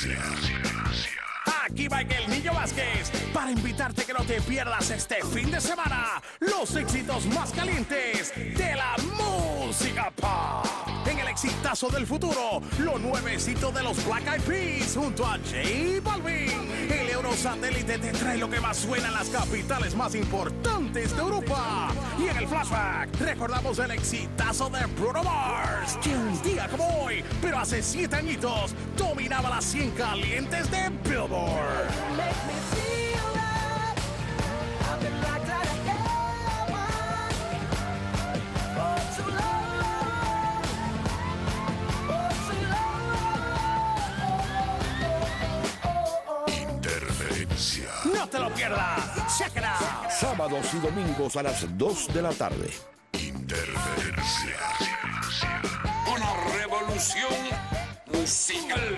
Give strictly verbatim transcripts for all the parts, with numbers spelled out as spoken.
Aquí va el Niño Vázquez para invitarte que no te pierdas este fin de semana los éxitos más calientes de la música pop. En el exitazo del futuro, lo nuevecito de los Black Eyed Peas junto a J Balvin. El Eurosatélite te trae lo que más suena en las capitales más importantes de Europa. Y en el flashback, recordamos el exitazo de Bruno Mars, que un día como hoy, pero hace siete añitos, dominaba las cien calientes de Billboard. Interferencia. No te lo pierdas. Check it out. Sábados y domingos a las dos de la tarde. Interferencia. Una revolución musical.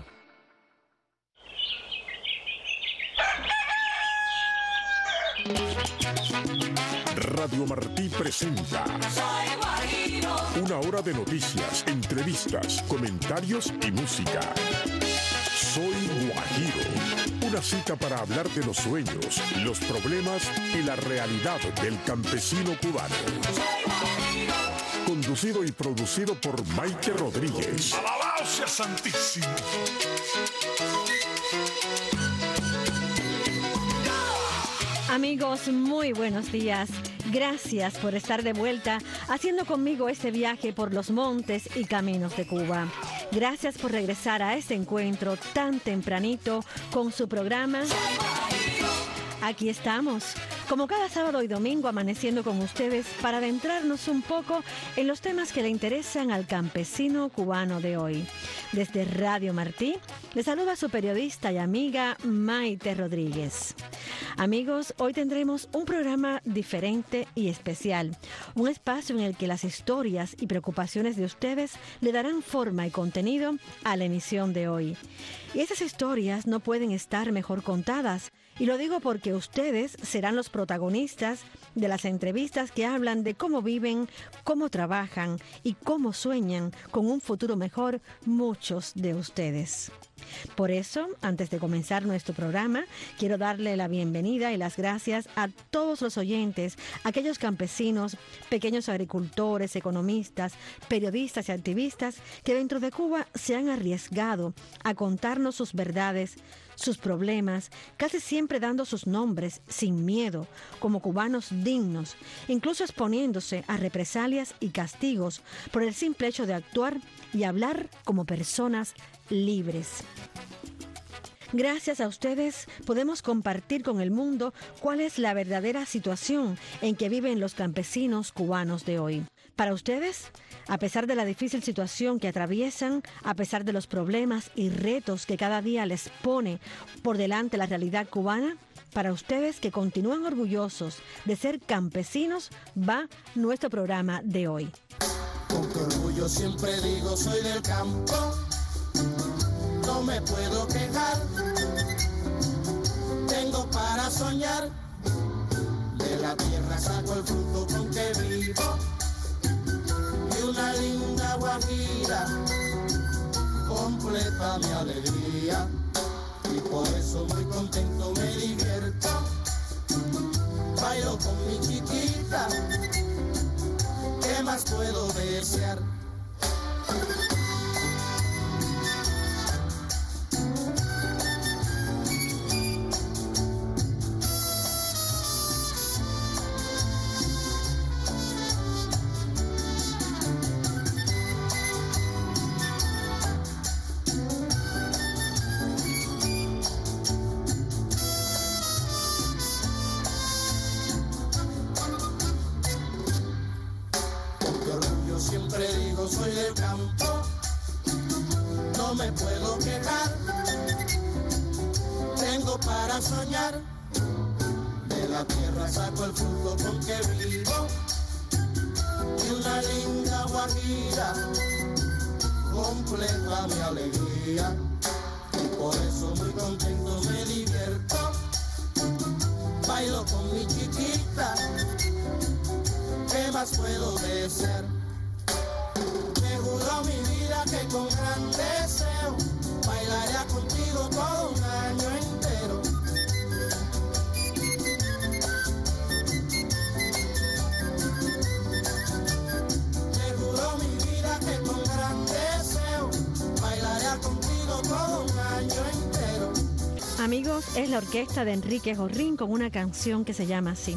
Radio Martí presenta una hora de noticias, entrevistas, comentarios y música. Soy Guajiro, una cita para hablar de los sueños, los problemas y la realidad del campesino cubano. Conducido y producido por Maite Rodríguez. ¡Alabado sea Santísimo! Amigos, muy buenos días. Gracias por estar de vuelta haciendo conmigo este viaje por los montes y caminos de Cuba. Gracias por regresar a este encuentro tan tempranito con su programa. Aquí estamos, como cada sábado y domingo, amaneciendo con ustedes para adentrarnos un poco en los temas que le interesan al campesino cubano de hoy. Desde Radio Martí, le saluda su periodista y amiga Maite Rodríguez. Amigos, hoy tendremos un programa diferente y especial, un espacio en el que las historias y preocupaciones de ustedes le darán forma y contenido a la emisión de hoy. Y esas historias no pueden estar mejor contadas, y lo digo porque ustedes serán los protagonistas de las entrevistas que hablan de cómo viven, cómo trabajan y cómo sueñan con un futuro mejor muchos de ustedes. Por eso, antes de comenzar nuestro programa, quiero darle la bienvenida y las gracias a todos los oyentes, aquellos campesinos, pequeños agricultores, economistas, periodistas y activistas que dentro de Cuba se han arriesgado a contarnos sus verdades, sus problemas, casi siempre dando sus nombres sin miedo, como cubanos dignos, incluso exponiéndose a represalias y castigos por el simple hecho de actuar y hablar como personas libres. Gracias a ustedes podemos compartir con el mundo cuál es la verdadera situación en que viven los campesinos cubanos de hoy. Para ustedes, a pesar de la difícil situación que atraviesan, a pesar de los problemas y retos que cada día les pone por delante la realidad cubana, para ustedes que continúan orgullosos de ser campesinos, va nuestro programa de hoy. Con qué orgullo siempre digo soy del campo, no me puedo quejar, tengo para soñar, de la tierra saco el fruto con que vivo, y una linda guajira completa mi alegría, y por eso muy contento me divierto, bailo con mi chiquita, ¿qué más puedo desear? Soy del campo, no me puedo quejar, tengo para soñar, de la tierra saco el fruto con que vivo, y una linda guajira completa mi alegría, y por eso muy contento me divierto, bailo con mi chiquita, ¿qué más puedo desear? Me juro mi vida que con gran deseo bailaría contigo todo un año entero. Te juro mi vida que con gran deseo bailaría contigo todo un año entero. Amigos, es la orquesta de Enrique Jorrín con una canción que se llama así,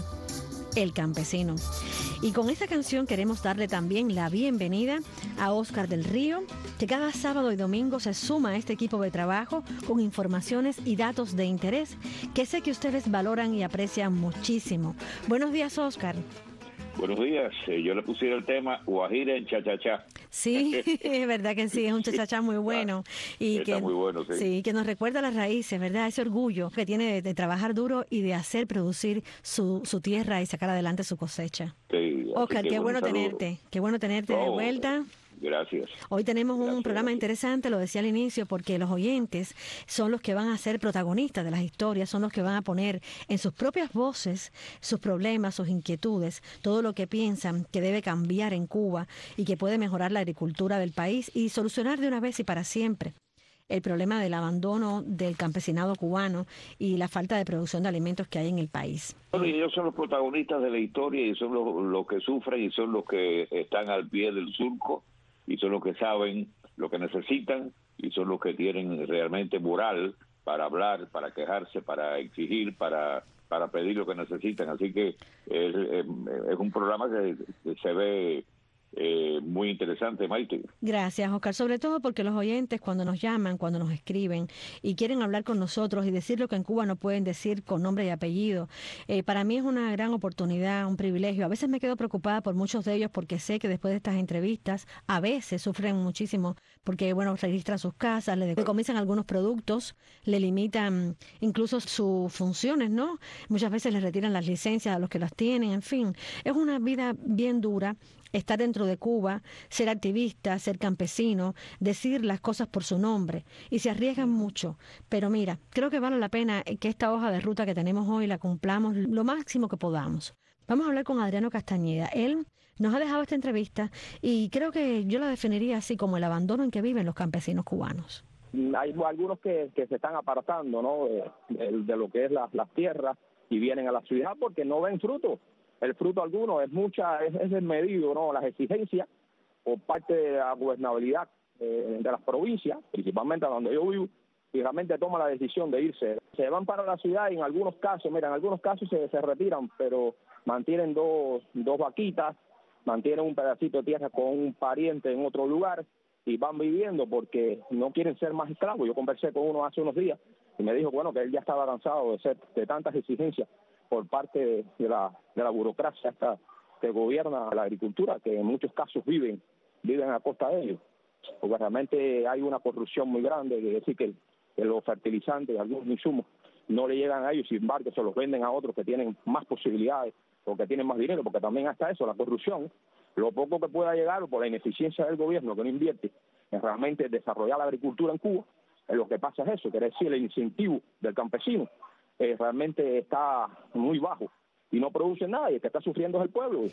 El Campesino. Y con esta canción queremos darle también la bienvenida a Oscar del Río, que cada sábado y domingo se suma a este equipo de trabajo con informaciones y datos de interés que sé que ustedes valoran y aprecian muchísimo. Buenos días, Oscar. Buenos días, eh, yo le pusiera el tema Guajira en cha-cha-cha. Sí, es verdad que sí, es un cha-cha-cha muy bueno. Y Está que, muy bueno, sí. Sí, que nos recuerda las raíces, ¿verdad? Ese orgullo que tiene de, de trabajar duro y de hacer producir su, su tierra y sacar adelante su cosecha. Sí, Oscar, qué bueno saludo. tenerte, qué bueno tenerte de Oh, vuelta. Gracias. Hoy tenemos un Gracias, programa gracias. interesante, lo decía al inicio, porque los oyentes son los que van a ser protagonistas de las historias, son los que van a poner en sus propias voces sus problemas, sus inquietudes, todo lo que piensan que debe cambiar en Cuba y que puede mejorar la agricultura del país y solucionar de una vez y para siempre el problema del abandono del campesinado cubano y la falta de producción de alimentos que hay en el país. Bueno, y ellos son los protagonistas de la historia y son los, los que sufren y son los que están al pie del surco y son los que saben lo que necesitan y son los que tienen realmente moral para hablar, para quejarse, para exigir, para para pedir lo que necesitan. Así que es, es un programa que se ve Eh, muy interesante, Maite. Gracias, Oscar, sobre todo porque los oyentes cuando nos llaman, cuando nos escriben y quieren hablar con nosotros y decir lo que en Cuba no pueden decir con nombre y apellido, eh, para mí es una gran oportunidad, un privilegio. A veces me quedo preocupada por muchos de ellos porque sé que después de estas entrevistas a veces sufren muchísimo porque, bueno, registran sus casas, le decomisan algunos productos, le limitan incluso sus funciones, ¿no? Muchas veces les retiran las licencias a los que las tienen, en fin. Es una vida bien dura estar dentro de Cuba, ser activista, ser campesino, decir las cosas por su nombre, y se arriesgan mucho. Pero mira, creo que vale la pena que esta hoja de ruta que tenemos hoy la cumplamos lo máximo que podamos. Vamos a hablar con Adriano Castañeda. Él nos ha dejado esta entrevista y creo que yo la definiría así como el abandono en que viven los campesinos cubanos. Hay algunos que, que se están apartando, ¿no?, de, de lo que es la, las tierras y vienen a la ciudad porque no ven fruto. El fruto alguno es mucha, es, es desmedido, ¿no?, las exigencias por parte de la gobernabilidad eh, de las provincias, principalmente donde yo vivo, y realmente toman la decisión de irse. Se van para la ciudad y en algunos casos, mira, en algunos casos se, se retiran, pero mantienen dos, dos vaquitas, mantienen un pedacito de tierra con un pariente en otro lugar y van viviendo porque no quieren ser más esclavos. Yo conversé con uno hace unos días y me dijo, bueno, que él ya estaba cansado de ser de tantas exigencias por parte de, de la de la burocracia esta que gobierna la agricultura, que en muchos casos viven viven a costa de ellos, porque realmente hay una corrupción muy grande, es decir, que, que los fertilizantes, algunos insumos, no le llegan a ellos, sin embargo se los venden a otros que tienen más posibilidades o que tienen más dinero, porque también hasta eso, la corrupción, lo poco que pueda llegar por la ineficiencia del gobierno que no invierte en realmente desarrollar la agricultura en Cuba, en lo que pasa es eso, quiere decir el incentivo del campesino Eh, realmente está muy bajo y no produce nada, y el que está sufriendo es el pueblo.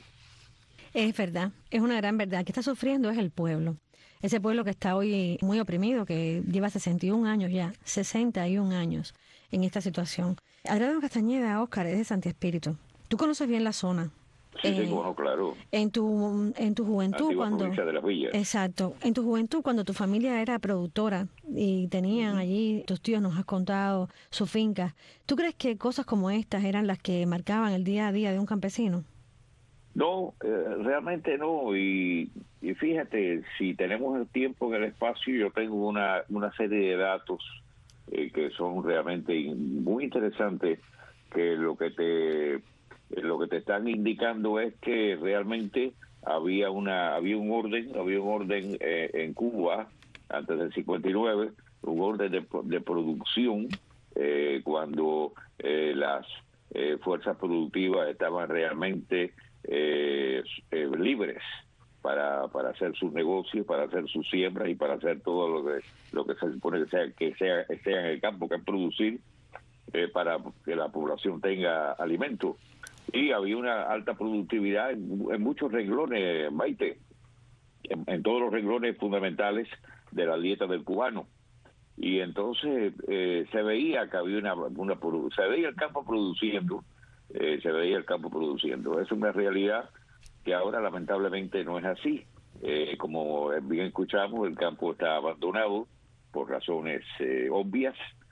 Es verdad, es una gran verdad. El que está sufriendo es el pueblo. Ese pueblo que está hoy muy oprimido, que lleva sesenta y un años ya, sesenta y un años en esta situación. Adriano Castañeda, Oscar, es de Santi Espíritu. Tú conoces bien la zona. Sí, eh, sí, bueno, claro. En tu en tu juventud, Antigua cuando provincia de Las Villas. Exacto, en tu juventud cuando tu familia era productora y tenían uh-huh. allí, tus tíos nos has contado su finca. ¿Tú crees que cosas como estas eran las que marcaban el día a día de un campesino? No, eh, realmente no. Y, y fíjate, si tenemos el tiempo en el espacio, yo tengo una una serie de datos eh, que son realmente muy interesantes, que lo que te lo que te están indicando es que realmente había una había un orden había un orden eh, en Cuba antes del cincuenta y nueve, un orden de, de producción eh, cuando eh, las eh, fuerzas productivas estaban realmente eh, eh, libres para para hacer sus negocios, para hacer sus siembras y para hacer todo lo que lo que se supone que sea que sea, sea en el campo, que es producir eh, para que la población tenga alimento. Y había una alta productividad en, en muchos renglones, Maite, en, en todos los renglones fundamentales de la dieta del cubano. y entonces eh, se veía que había una, una se veía el campo produciendo, eh, se veía el campo produciendo. Es una realidad que ahora lamentablemente no es así. Eh, como bien escuchamos, el campo está abandonado por razones eh, obvias,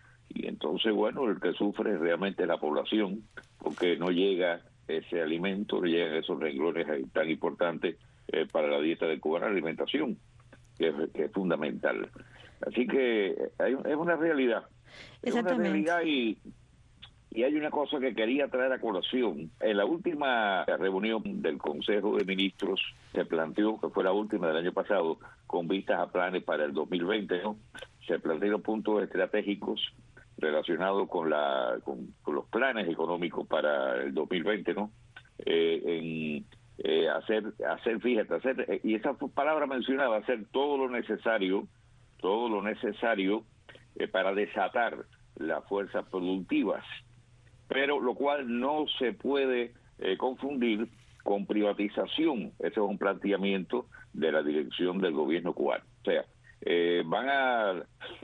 y entonces, bueno, el que sufre es realmente la población, porque no llega ese alimento, no llegan esos renglones tan importantes eh, para la dieta de Cuba, la alimentación, que es, que es fundamental. Así que hay, es una realidad. Es una realidad y, y hay una cosa que quería traer a colación. En la última reunión del Consejo de Ministros se planteó, que fue la última del año pasado, con vistas a planes para el dos mil veinte, ¿no? Se plantearon puntos estratégicos relacionados con la con, con los planes económicos para el dos mil veinte, ¿no? Eh, en eh, hacer, hacer, fíjate, hacer, eh, y esa palabra mencionaba, hacer todo lo necesario, todo lo necesario eh, para desatar las fuerzas productivas, pero lo cual no se puede eh, confundir con privatización. Ese es un planteamiento de la dirección del gobierno cubano. O sea, eh, van a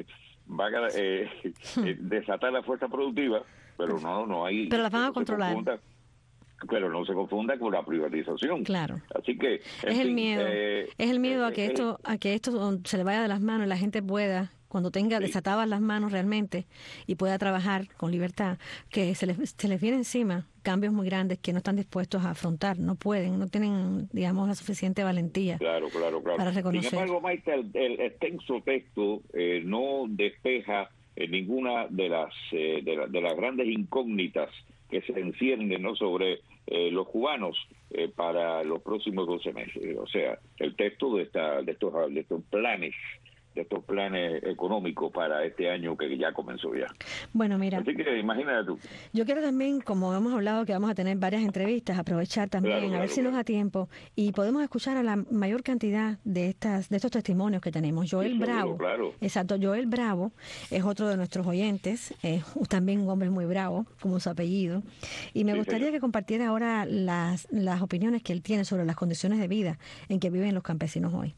van a eh, eh, desatar la fuerza productiva, pero no no hay. Pero las van a no controlar. Confunda, pero no se confunda con la privatización. Claro. Así que es el fin, miedo, eh, es el miedo eh, a que eh, esto, a que esto se le vaya de las manos y la gente pueda, cuando tenga sí. desatadas las manos realmente y pueda trabajar con libertad, que se les, se les viene encima cambios muy grandes que no están dispuestos a afrontar, no pueden, no tienen, digamos, la suficiente valentía claro, claro, claro. para reconocer. Sin embargo, Maite, el, el extenso texto eh, no despeja eh, ninguna de las eh, de, la, de las grandes incógnitas que se enciernen, ¿no?, sobre eh, los cubanos eh, para los próximos doce meses. O sea, el texto de esta de estos de estos planes de estos planes económicos para este año que ya comenzó ya. Bueno, mira. Así que imagínate tú. Yo quiero también, como hemos hablado que vamos a tener varias entrevistas, aprovechar también, Claro, a ver claro, si nos claro. da tiempo y podemos escuchar a la mayor cantidad de estas de estos testimonios que tenemos. Joel Sí, seguro, Bravo. claro. Exacto, Joel Bravo es otro de nuestros oyentes, es también un hombre muy bravo, como su apellido. Y me Sí, gustaría señor. que compartiera ahora las, las opiniones que él tiene sobre las condiciones de vida en que viven los campesinos hoy.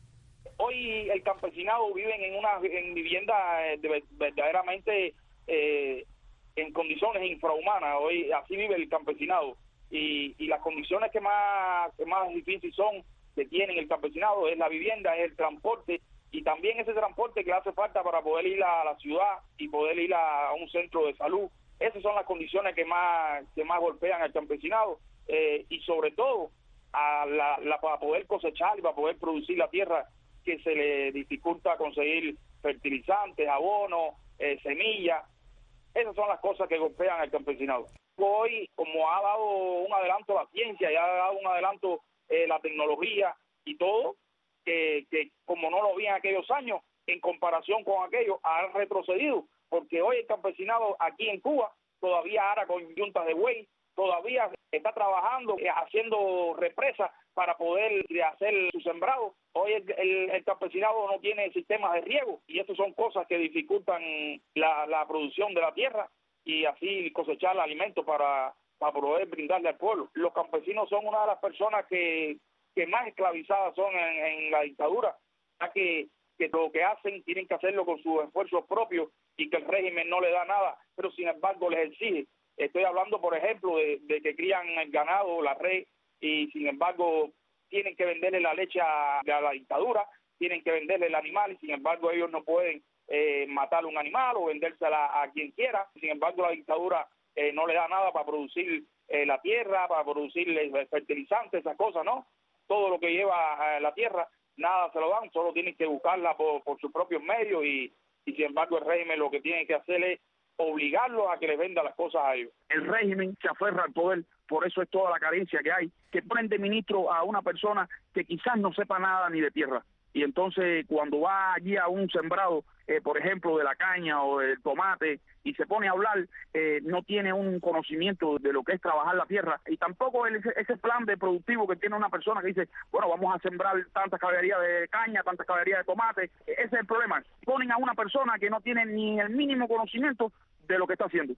Hoy el campesinado viven en una en viviendas eh, de, verdaderamente eh, en condiciones infrahumanas. Hoy así vive el campesinado y, y las condiciones que más que más difíciles son que tienen el campesinado es la vivienda, es el transporte y también ese transporte que le hace falta para poder ir a la ciudad y poder ir a, a un centro de salud. Esas son las condiciones que más que más golpean al campesinado eh, y sobre todo a la, la para poder cosechar y para poder producir la tierra, que se le dificulta conseguir fertilizantes, abonos, eh, semillas. Esas son las cosas que golpean al campesinado. Hoy, como ha dado un adelanto la ciencia y ha dado un adelanto eh, la tecnología y todo, que, que como no lo vi en aquellos años, en comparación con aquellos, ha retrocedido, porque hoy el campesinado aquí en Cuba todavía ara con yuntas de buey, todavía está trabajando, eh, haciendo represas para poder hacer su sembrado. Hoy el, el, el campesinado no tiene sistemas de riego y estas son cosas que dificultan la, la producción de la tierra y así cosechar alimentos para, para poder brindarle al pueblo. Los campesinos son una de las personas que, que más esclavizadas son en, en la dictadura, ya que, que lo que hacen tienen que hacerlo con sus esfuerzos propios y que el régimen no le da nada, pero sin embargo les exige. Estoy hablando, por ejemplo, de, de que crían el ganado, la red, y sin embargo tienen que venderle la leche a, a la dictadura, tienen que venderle el animal y sin embargo ellos no pueden eh, matar un animal o vendérsela a quien quiera. Sin embargo la dictadura eh, no le da nada para producir eh, la tierra, para producir fertilizantes, esas cosas, ¿no? Todo lo que lleva a la tierra, nada se lo dan, solo tienen que buscarla por, por sus propios medios y, y sin embargo el régimen lo que tiene que hacer es obligarlos a que les venda las cosas a ellos. El régimen se aferra al poder, por eso es toda la carencia que hay, que ponen de ministro a una persona que quizás no sepa nada ni de tierra. Y entonces cuando va allí a un sembrado, eh, por ejemplo, de la caña o del tomate, y se pone a hablar, eh, no tiene un conocimiento de lo que es trabajar la tierra. Y tampoco el, ese plan de productivo que tiene una persona que dice, bueno, vamos a sembrar tantas caballerías de caña, tantas caballerías de tomate. Ese es el problema. Ponen a una persona que no tiene ni el mínimo conocimiento de lo que está haciendo.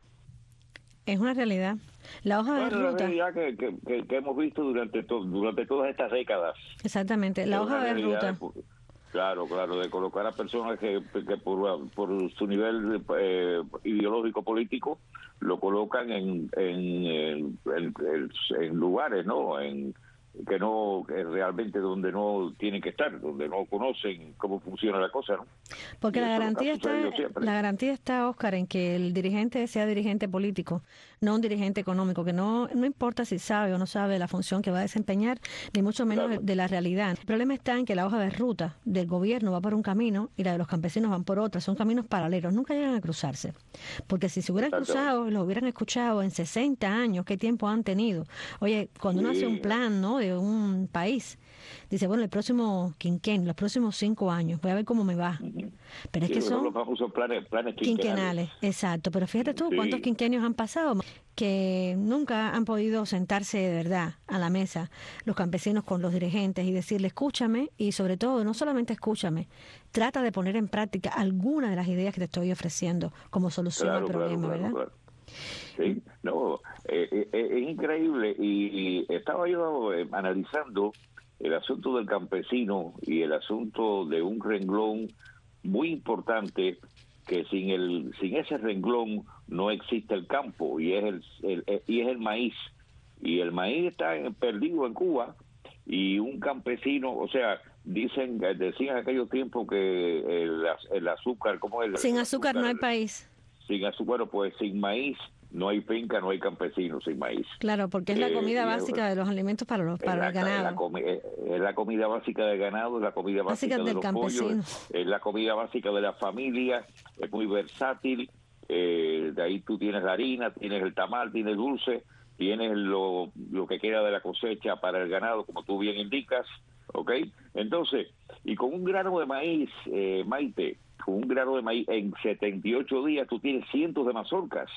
Es una realidad. La hoja Bueno, de la ruta. realidad que, que, que, que hemos visto durante to, durante todas estas décadas. Exactamente. La Es hoja una de realidad ruta. de- Claro, claro, de colocar a personas que, que por, por su nivel eh, ideológico político lo colocan en en, en, en, en lugares, ¿no? En que no que realmente donde no tienen que estar, donde no conocen cómo funciona la cosa, ¿no? Porque la garantía está, la garantía está, Oscar, en que el dirigente sea dirigente político, no un dirigente económico, que no no importa si sabe o no sabe la función que va a desempeñar, ni mucho menos claro. de la realidad. El problema está en que la hoja de ruta del gobierno va por un camino y la de los campesinos van por otra, son caminos paralelos, nunca llegan a cruzarse. Porque si se hubieran cruzado, los hubieran escuchado en sesenta años, ¿qué tiempo han tenido? Oye, cuando uno sí. hace un plan, ¿no?, de un país, dice, bueno, el próximo quinquenio, los próximos cinco años, voy a ver cómo me va. Uh-huh. Pero es sí, que son los famosos planes, planes quinquenales. quinquenales. Exacto, pero fíjate tú sí. cuántos quinquenios han pasado que nunca han podido sentarse de verdad a la mesa los campesinos con los dirigentes y decirle, escúchame, y sobre todo, no solamente escúchame, trata de poner en práctica alguna de las ideas que te estoy ofreciendo como solución claro, al problema, claro, ¿verdad? Claro, claro. Sí, no, eh, eh, es increíble y, y estaba yo eh, analizando el asunto del campesino y el asunto de un renglón muy importante que sin el sin ese renglón no existe el campo y es el, el, el y es el maíz y el maíz está en, perdido en Cuba y un campesino, o sea, dicen decían en aquellos tiempos que el, el azúcar, ¿cómo es? Sin el azúcar, azúcar no hay país. Sin azúcar, bueno, pues sin maíz no hay finca, no hay campesinos sin maíz. Claro, porque es la comida eh, básica de los alimentos para los para la, el ganado. La comi- es la comida básica del ganado, es la comida básica, básica de los campesino. pollos, es la comida básica de la familia, es muy versátil. Eh, de ahí tú tienes la harina, tienes el tamal, tienes dulce, tienes lo, lo que queda de la cosecha para el ganado, como tú bien indicas, ¿ok? Entonces, y con un grano de maíz, eh, Maite, con un grano de maíz en setenta y ocho días tú tienes cientos de mazorcas.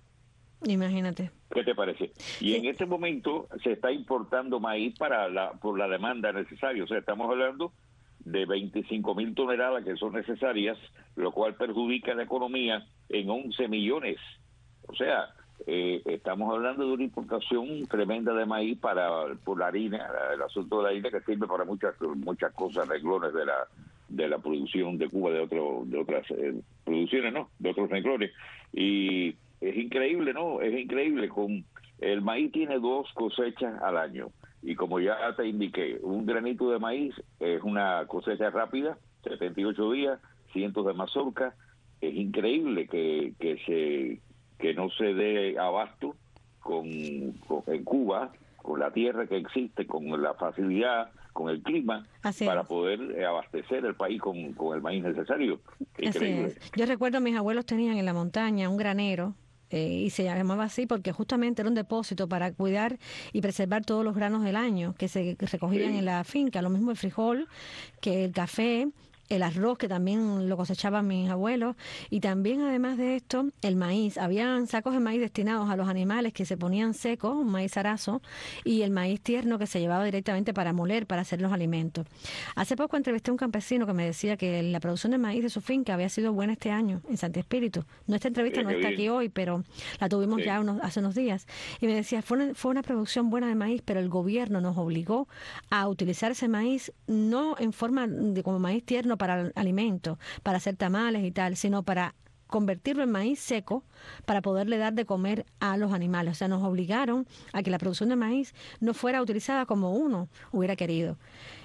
Imagínate. ¿Qué te parece? Y sí. en este momento se está importando maíz para la por la demanda necesaria. O sea, estamos hablando de veinticinco mil toneladas que son necesarias, lo cual perjudica la economía en once millones. O sea, eh, estamos hablando de una importación tremenda de maíz para por la harina, el asunto de la harina que sirve para muchas muchas cosas, renglones de la de la producción de Cuba, de otro de otras eh, producciones, ¿no? De otros renglones. Y es increíble, ¿no? Es increíble. Con el maíz tiene dos cosechas al año. Y como ya te indiqué, un granito de maíz es una cosecha rápida, setenta y ocho días, cientos de mazorcas. Es increíble que, que se que no se dé abasto con, con en Cuba, con la tierra que existe, con la facilidad, con el clima, Así para es. poder abastecer el país con, con el maíz necesario. Increíble. Así es. Yo recuerdo mis abuelos tenían en la montaña un granero, Eh, y se llamaba así porque justamente era un depósito para cuidar y preservar todos los granos del año que se recogían sí. en la finca, lo mismo el frijol que el café, el arroz, que también lo cosechaban mis abuelos, y también además de esto el maíz. Habían sacos de maíz destinados a los animales que se ponían secos, un maíz zarazo, y el maíz tierno que se llevaba directamente para moler, para hacer los alimentos. Hace poco entrevisté a un campesino que me decía que la producción de maíz de su finca había sido buena este año en Santi Espíritu. Nuestra entrevista sí, no está bien. aquí hoy, pero la tuvimos sí. ya unos, hace unos días, y me decía, fue una, fue una producción buena de maíz, pero el gobierno nos obligó a utilizar ese maíz no en forma de como maíz tierno para alimentos, para hacer tamales y tal, sino para convertirlo en maíz seco para poderle dar de comer a los animales. O sea, nos obligaron a que la producción de maíz no fuera utilizada como uno hubiera querido.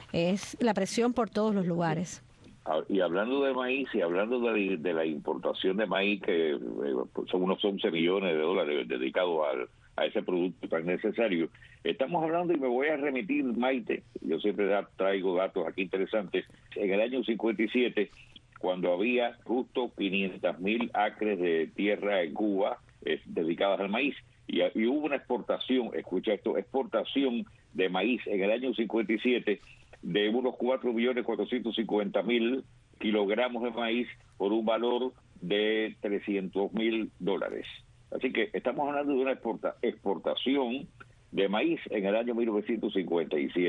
Es la presión por todos los lugares. Y hablando de maíz y hablando de, de la importación de maíz, que eh, son unos once millones de dólares dedicados al, a ese producto tan necesario, estamos hablando, y me voy a remitir, Maite, yo siempre da, traigo datos aquí interesantes, en el año cincuenta y siete, cuando había justo quinientos mil acres de tierra en Cuba eh, dedicadas al maíz, y, y hubo una exportación, escucha esto, exportación de maíz en el año cincuenta y siete de unos cuatro millones cuatrocientos cincuenta mil kilogramos de maíz por un valor de trescientos mil dólares. Así que estamos hablando de una exporta, exportación de maíz en el año mil novecientos cincuenta y siete.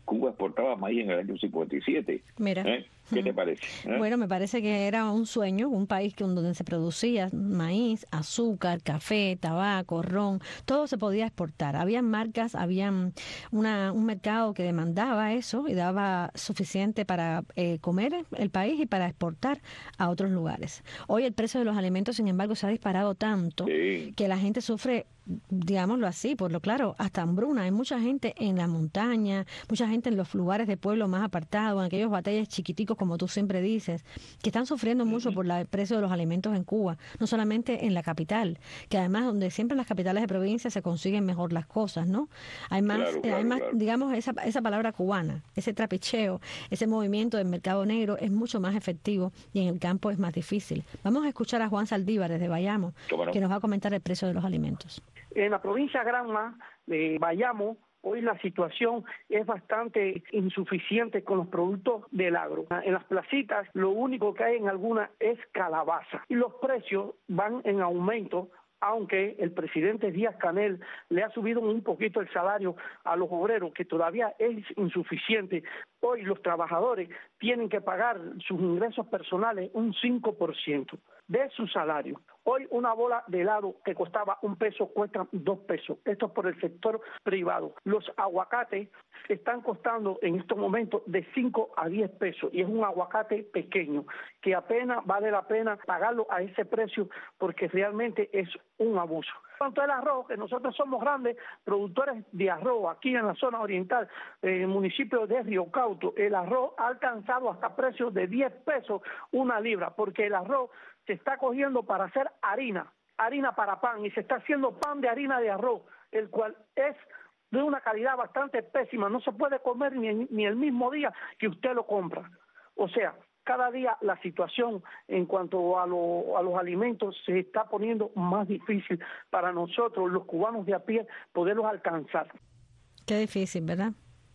Cuba exportaba maíz en el año cincuenta y siete. Mira. ¿Eh? ¿Qué te parece? ¿Eh? Bueno, me parece que era un sueño, un país que donde se producía maíz, azúcar, café, tabaco, ron, todo se podía exportar. Habían marcas, había una, un mercado que demandaba eso y daba suficiente para eh, comer el país y para exportar a otros lugares. Hoy el precio de los alimentos, sin embargo, se ha disparado tanto sí. que la gente sufre, digámoslo así, por lo claro, hasta hambruna. Hay mucha gente en la montaña, mucha gente en los lugares de pueblo más apartados, en aquellos batallas chiquiticos, como tú siempre dices, que están sufriendo mucho por la, el precio de los alimentos en Cuba, no solamente en la capital, que además donde siempre en las capitales de provincia se consiguen mejor las cosas, ¿no? Hay más, claro, claro, hay más claro. digamos, esa, esa palabra cubana, ese trapicheo, ese movimiento del mercado negro es mucho más efectivo y en el campo es más difícil. Vamos a escuchar a Juan Saldívar desde Bayamo, no? que nos va a comentar el precio de los alimentos. En la provincia Granma de Bayamo, hoy la situación es bastante insuficiente con los productos del agro. En las placitas lo único que hay en algunas es calabaza y los precios van en aumento, aunque el presidente Díaz-Canel le ha subido un poquito el salario a los obreros, que todavía es insuficiente. Hoy los trabajadores tienen que pagar sus ingresos personales un cinco por ciento de su salario. Hoy una bola de helado que costaba un peso cuesta dos pesos. Esto es por el sector privado. Los aguacates están costando en estos momentos de cinco a diez pesos y es un aguacate pequeño que apenas vale la pena pagarlo a ese precio porque realmente es un abuso. En cuanto al arroz, que nosotros somos grandes productores de arroz aquí en la zona oriental, en el municipio de Río Cauto, el arroz ha alcanzado hasta precios de diez pesos una libra, porque el arroz se está cogiendo para hacer harina, harina para pan, y se está haciendo pan de harina de arroz, el cual es de una calidad bastante pésima, no se puede comer ni, ni el mismo día que usted lo compra. O sea, cada día la situación en cuanto a, lo, a los alimentos se está poniendo más difícil para nosotros, los cubanos de a pie, poderlos alcanzar. Qué difícil, ¿verdad?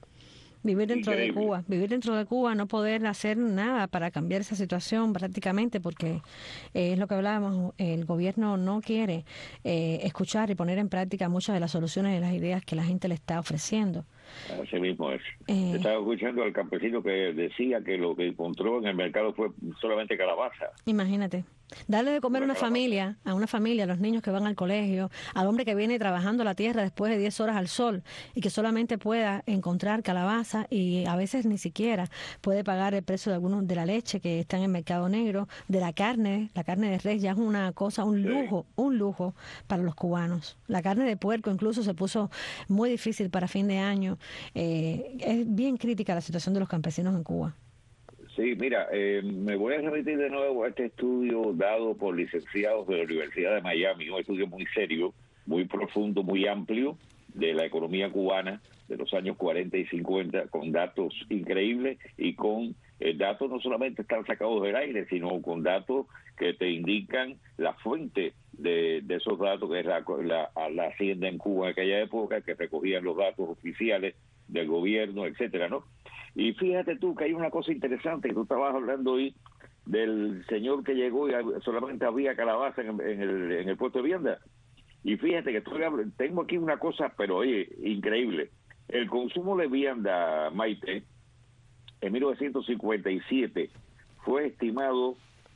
Vivir dentro Increíble. de Cuba, vivir dentro de Cuba, no poder hacer nada para cambiar esa situación prácticamente, porque eh, es lo que hablábamos, el gobierno no quiere eh, escuchar y poner en práctica muchas de las soluciones y las ideas que la gente le está ofreciendo. Así mismo es. Eh, Estaba escuchando al campesino que decía que lo que encontró en el mercado fue solamente calabaza. Imagínate. Darle de comer a una familia, a una familia, a los niños que van al colegio, al hombre que viene trabajando la tierra después de diez horas al sol y que solamente pueda encontrar calabaza y a veces ni siquiera puede pagar el precio de algunos de la leche que está en el mercado negro, de la carne, la carne de res ya es una cosa, un lujo, sí. un lujo para los cubanos. La carne de puerco incluso se puso muy difícil para fin de año. Eh, es bien crítica la situación de los campesinos en Cuba. Sí, mira, eh, me voy a remitir de nuevo a este estudio dado por licenciados de la Universidad de Miami, un estudio muy serio, muy profundo, muy amplio de la economía cubana de los años cuarenta y cincuenta, con datos increíbles y con eh, datos no solamente están sacados del aire, sino con datos que te indican la fuente de, de esos datos, que es la, la, la Hacienda en Cuba en aquella época, que recogían los datos oficiales del gobierno, etcétera, ¿no? Y fíjate tú que hay una cosa interesante, que tú estabas hablando hoy del señor que llegó y solamente había calabaza en, en, el, en el puesto de vianda. Y fíjate que estoy, tengo aquí una cosa, pero oye, increíble. El consumo de vianda, Maite, en mil novecientos cincuenta y siete fue estimado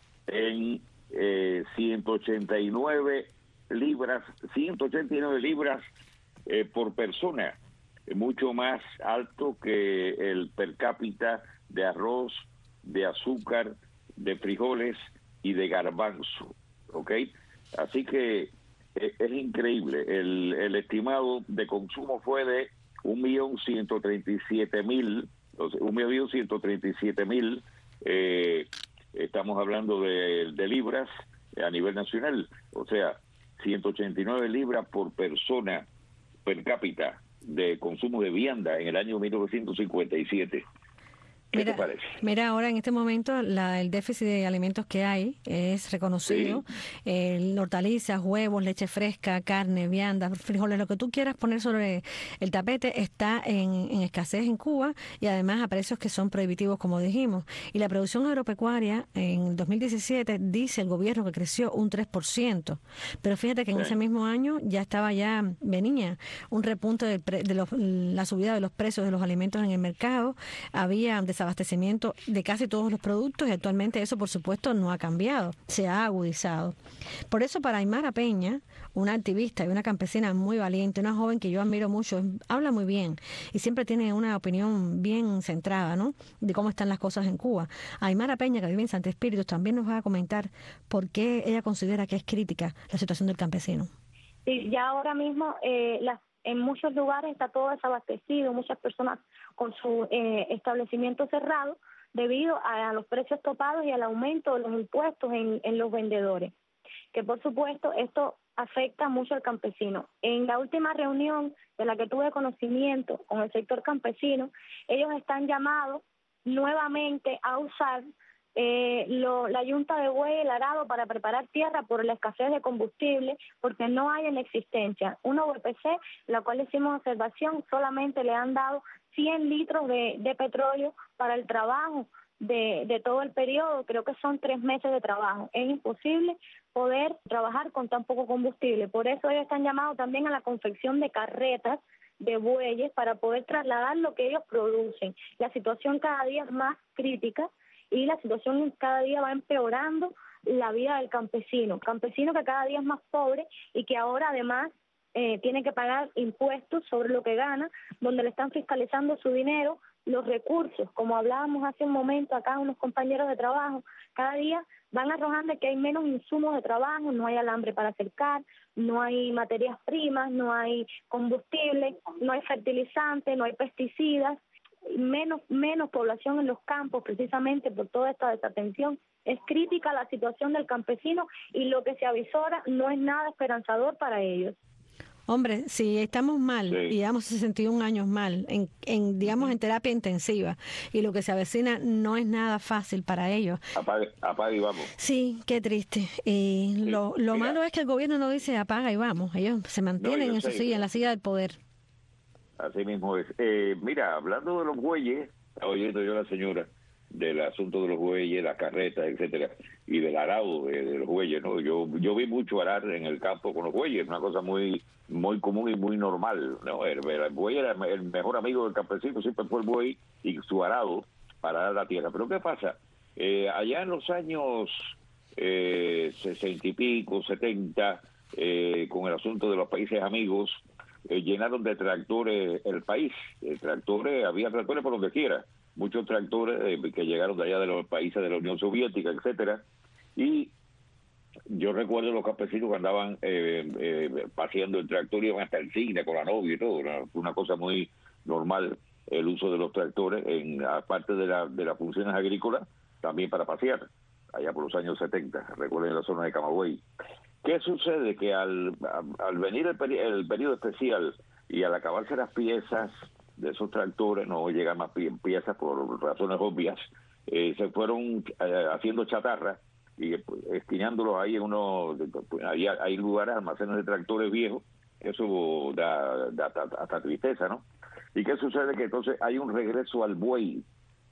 en eh, ciento ochenta y nueve libras, ciento ochenta y nueve libras eh, por persona. Mucho más alto que el per cápita de arroz, de azúcar, de frijoles y de garbanzo, ¿ok? Así que es, es increíble. El, el estimado de consumo fue de un millón ciento treinta y siete mil, un millón ciento treinta y siete mil, eh, estamos hablando de, de libras a nivel nacional, o sea, ciento ochenta y nueve libras por persona per cápita de consumo de vianda en el año mil novecientos cincuenta y siete. ¿Qué mira, te parece? Mira, ahora en este momento la, el déficit de alimentos que hay es reconocido. Sí. Eh, hortalizas, huevos, leche fresca, carne, viandas, frijoles, lo que tú quieras poner sobre el tapete está en, en escasez en Cuba y además a precios que son prohibitivos, como dijimos. Y la producción agropecuaria en dos mil diecisiete dice el gobierno que creció un tres por ciento. Pero fíjate que en sí. ese mismo año ya estaba ya, venía un repunte de, pre, de los, la subida de los precios de los alimentos en el mercado. Había desabastecimiento de casi todos los productos y actualmente eso, por supuesto, no ha cambiado, se ha agudizado. Por eso, para Aymara Peña, una activista y una campesina muy valiente, una joven que yo admiro mucho, habla muy bien y siempre tiene una opinión bien centrada, ¿no?, de cómo están las cosas en Cuba. Aymara Peña, que vive en Santo Espíritu, también nos va a comentar por qué ella considera que es crítica la situación del campesino. Sí, ya ahora mismo eh, las en muchos lugares está todo desabastecido, muchas personas con su eh, establecimiento cerrado debido a, a los precios topados y al aumento de los impuestos en, en los vendedores, que por supuesto esto afecta mucho al campesino. En la última reunión de la que tuve conocimiento con el sector campesino, ellos están llamados nuevamente a usar Eh, lo, la yunta de buey, el arado para preparar tierra por la escasez de combustible, porque no hay en existencia. Una U P C, la cual hicimos observación, solamente le han dado cien litros de, de petróleo para el trabajo de, de todo el periodo, creo que son tres meses de trabajo. Es imposible poder trabajar con tan poco combustible, por eso ellos están llamados también a la confección de carretas de bueyes para poder trasladar lo que ellos producen. La situación cada día es más crítica y la situación cada día va empeorando la vida del campesino, campesino que cada día es más pobre y que ahora además eh, tiene que pagar impuestos sobre lo que gana, donde le están fiscalizando su dinero, los recursos, como hablábamos hace un momento acá unos compañeros de trabajo, cada día van arrojando que hay menos insumos de trabajo, no hay alambre para cercar, no hay materias primas, no hay combustible, no hay fertilizantes, no hay pesticidas, menos menos población en los campos precisamente por toda esta desatención. Es crítica la situación del campesino y lo que se avisora no es nada esperanzador para ellos. Hombre, si estamos mal, sí. y llevamos sesenta y un años mal, en, en digamos en terapia intensiva, y lo que se avecina no es nada fácil para ellos. Apague, apague y vamos. Sí, qué triste. Y sí, lo, lo malo es que el gobierno no dice apaga y vamos. Ellos se mantienen no, en su silla, en la silla del poder. Así mismo es. Eh, mira, hablando de los bueyes, estaba oyendo yo a la señora del asunto de los bueyes, las carretas, etcétera, y del arado de, de los bueyes, ¿no? Yo yo vi mucho arar en el campo con los bueyes, una cosa muy muy común y muy normal, ¿no? El, el buey era el mejor amigo del campesino, siempre fue el buey y su arado para arar la tierra. Pero ¿qué pasa? Eh, allá en los años eh, sesenta y pico, setenta, eh, con el asunto de los países amigos, Eh, llenaron de tractores el país. Eh, tractores, había tractores por donde quiera, muchos tractores eh, que llegaron de allá de los países de la Unión Soviética, etcétera. Y yo recuerdo los campesinos que andaban eh, eh, paseando el tractor y iban hasta el cine con la novia y todo. Una, una cosa muy normal el uso de los tractores, en aparte de, la, de las funciones agrícolas, también para pasear, allá por los años setenta, recuerden la zona de Camagüey. ¿Qué sucede? Que al, al venir el, peri el periodo especial y al acabarse las piezas de esos tractores, no llegan más pie piezas por razones obvias, eh, se fueron eh, haciendo chatarra y pues, esquiñándolos ahí en uno, hay, hay lugares, almacenes de tractores viejos, eso da, da, da hasta tristeza, ¿no? ¿Y qué sucede? Que entonces hay un regreso al buey,